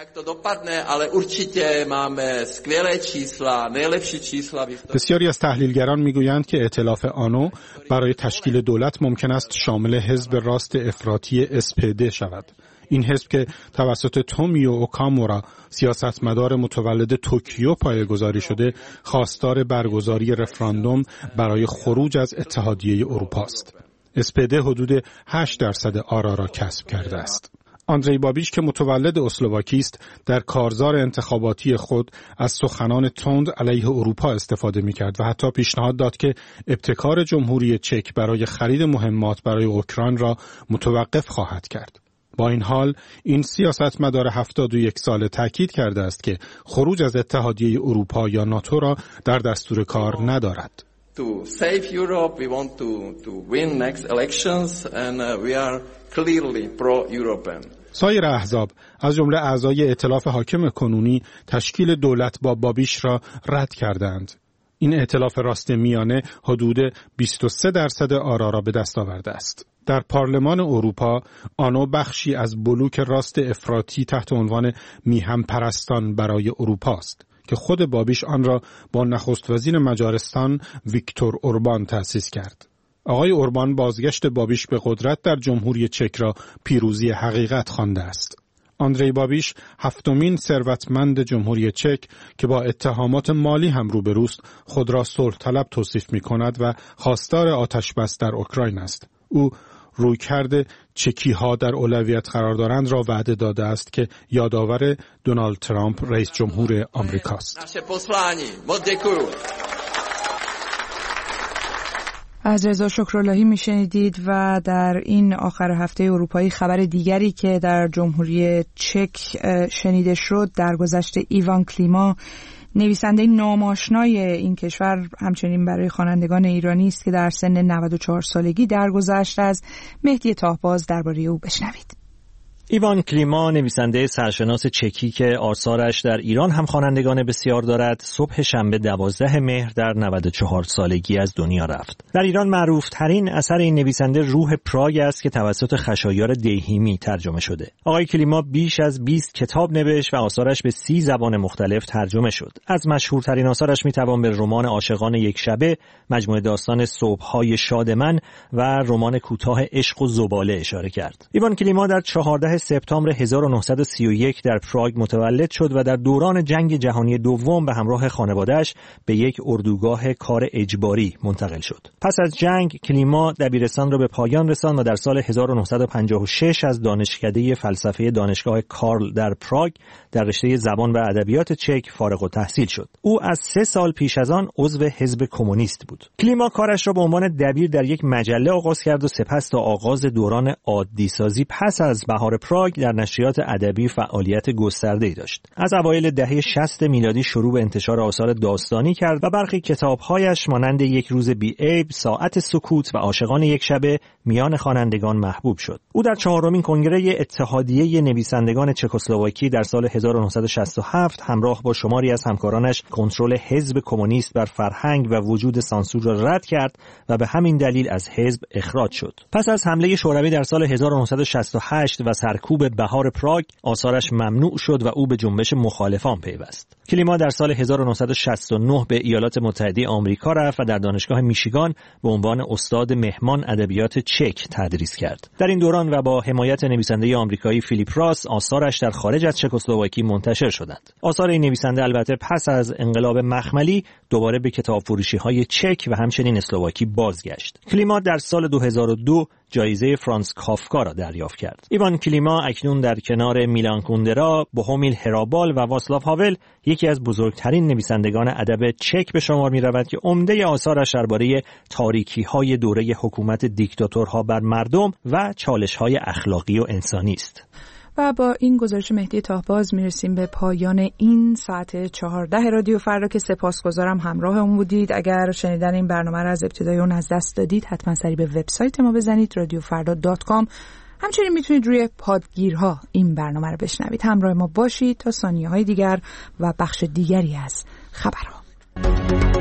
بسیاری از تحلیلگران میگویند که ائتلاف آنو برای تشکیل دولت ممکن است شامل حزب راست افراطی SPD شود. این حزب که توسط تومیو اوکامورا، سیاستمدار متولد توکیو پایه‌گذاری شده، خواستار برگزاری رفراندوم برای خروج از اتحادیه اروپا است. SPD حدود 8% آرا را کسب کرده است. آندری بابیش که متولد اسلواکی است، در کارزار انتخاباتی خود از سخنان تند علیه اروپا استفاده می‌کرد و حتی پیشنهاد داد که ابتکار جمهوری چک برای خرید مهمات برای اوکراین را متوقف خواهد کرد. با این حال این سیاستمدار 71 ساله تاکید کرده است که خروج از اتحادیه اروپا یا ناتو را در دستور کار ندارد. To save Europe, we want to win next elections and we are clearly pro-European. سایر احزاب از جمله اعضای ائتلاف حاکم کنونی تشکیل دولت با بابیش را رد کردند. این ائتلاف راست میانه حدود 23% آرا را به دست آورده است. در پارلمان اروپا آنو بخشی از بلوک راست افراطی تحت عنوان میهم پرستان برای اروپا است که خود بابیش آن را با نخست وزیر مجارستان ویکتور اوربان تأسیس کرد. آقای اوربان بازگشت بابیش به قدرت در جمهوری چک را پیروزی حقیقت خوانده است. آندری بابیش 7مین ثروتمند جمهوری چک که با اتهامات مالی هم روبروست، خود را صلح طلب توصیف می‌کند و خواستار آتش‌بس در اوکراین است. او رویکرد چکی‌ها در اولویت قرار دارند را وعده داده است که یادآور دونالد ترامپ رئیس جمهور آمریکاست. از رضا شکراللهی میشنیدید. و در این آخر هفته اروپایی خبر دیگری که در جمهوری چک شنیده شد، درگذشت ایوان کلیما، نویسنده ناماشنای این کشور، همچنین برای خوانندگان ایرانی است که در سن 94 سالگی درگذشت. از مهدی تاهباز درباره او بشنوید. ایوان کلیما، نویسنده سرشناس چکی که آثارش در ایران هم خوانندگان بسیار دارد، صبح شنبه 12 مهر در 94 سالگی از دنیا رفت. در ایران معروف ترین اثر این نویسنده روح پراگ است که توسط خشایار دیهیمی ترجمه شده. آقای کلیما بیش از 20 کتاب نوشت و آثارش به 30 زبان مختلف ترجمه شد. از مشهورترین آثارش میتوان به رمان عاشقان یک شبه، مجموعه داستان صبح‌های شاد من و رمان کوتاه عشق و زباله اشاره کرد. ایوان کلیما در 14 سپتامبر 1931 در پراگ متولد شد و در دوران جنگ جهانی دوم به همراه خانواده‌اش به یک اردوگاه کار اجباری منتقل شد. پس از جنگ کلیما دبیرستان را به پایان رساند و در سال 1956 از دانشکده فلسفه دانشگاه کارل در پراگ در رشته زبان و ادبیات چک فارغ التحصیل شد. او از 3 سال پیش از آن عضو حزب کمونیست بود. کلیما کارش را به عنوان دبیر در یک مجله آغاز کرد و سپس تا آغاز دوران عادی سازی پس از بهار پراگ در نشریات ادبی فعالیت گسترده‌ای داشت. از اوایل دهه 60 میلادی شروع به انتشار آثار داستانی کرد و برخی کتاب‌هایش مانند یک روز بی‌عیب، ساعت سکوت و عاشقان یک شبه میان خوانندگان محبوب شد. او در 4مین کنگره اتحادیه نویسندگان چکسلواکی در سال 1967 همراه با شماری از همکارانش کنترل حزب کمونیست بر فرهنگ و وجود سانسور را رد کرد و به همین دلیل از حزب اخراج شد. پس از حمله شوروی در سال 1968 و سرکوب بهار پراگ، آثارش ممنوع شد و او به جنبش مخالفان پیوست. کلیما در سال 1969 به ایالات متحده آمریکا رفت و در دانشگاه میشیگان به عنوان استاد مهمان ادبیات چک تدریس کرد. در این دوران و با حمایت نویسنده آمریکایی فیلیپ راس، آثارش در خارج از چکسلواکی منتشر شدند. آثار این نویسنده البته پس از انقلاب مخملی دوباره به کتابفروشی‌های چک و همچنین اسلواکی بازگشت. کلیما در سال 2002 جایزه فرانس کافکا را دریافت کرد. ایوان کلیما اکنون در کنار میلان کوندرا، بوهومیل هرابال و واسلاو هاول یکی از بزرگترین نویسندگان ادب چک به شمار می‌رود که عمده آثارش درباره تاریکی‌های دوره حکومت دیکتاتورها بر مردم و چالش‌های اخلاقی و انسانی است. و با این گزارش مهدی تاهباز میرسیم به پایان این ساعت 14 رادیو فردا که سپاسگزارم همراه اون بودید. اگر شنیدن این برنامه را از ابتدای اون از دست دادید حتما سری به وبسایت ما بزنید radiofarda.com. همچنین میتونید روی پادگیرها این برنامه رو بشنوید. همراه ما باشید تا ثانیه‌های دیگر و بخش دیگری از خبرها.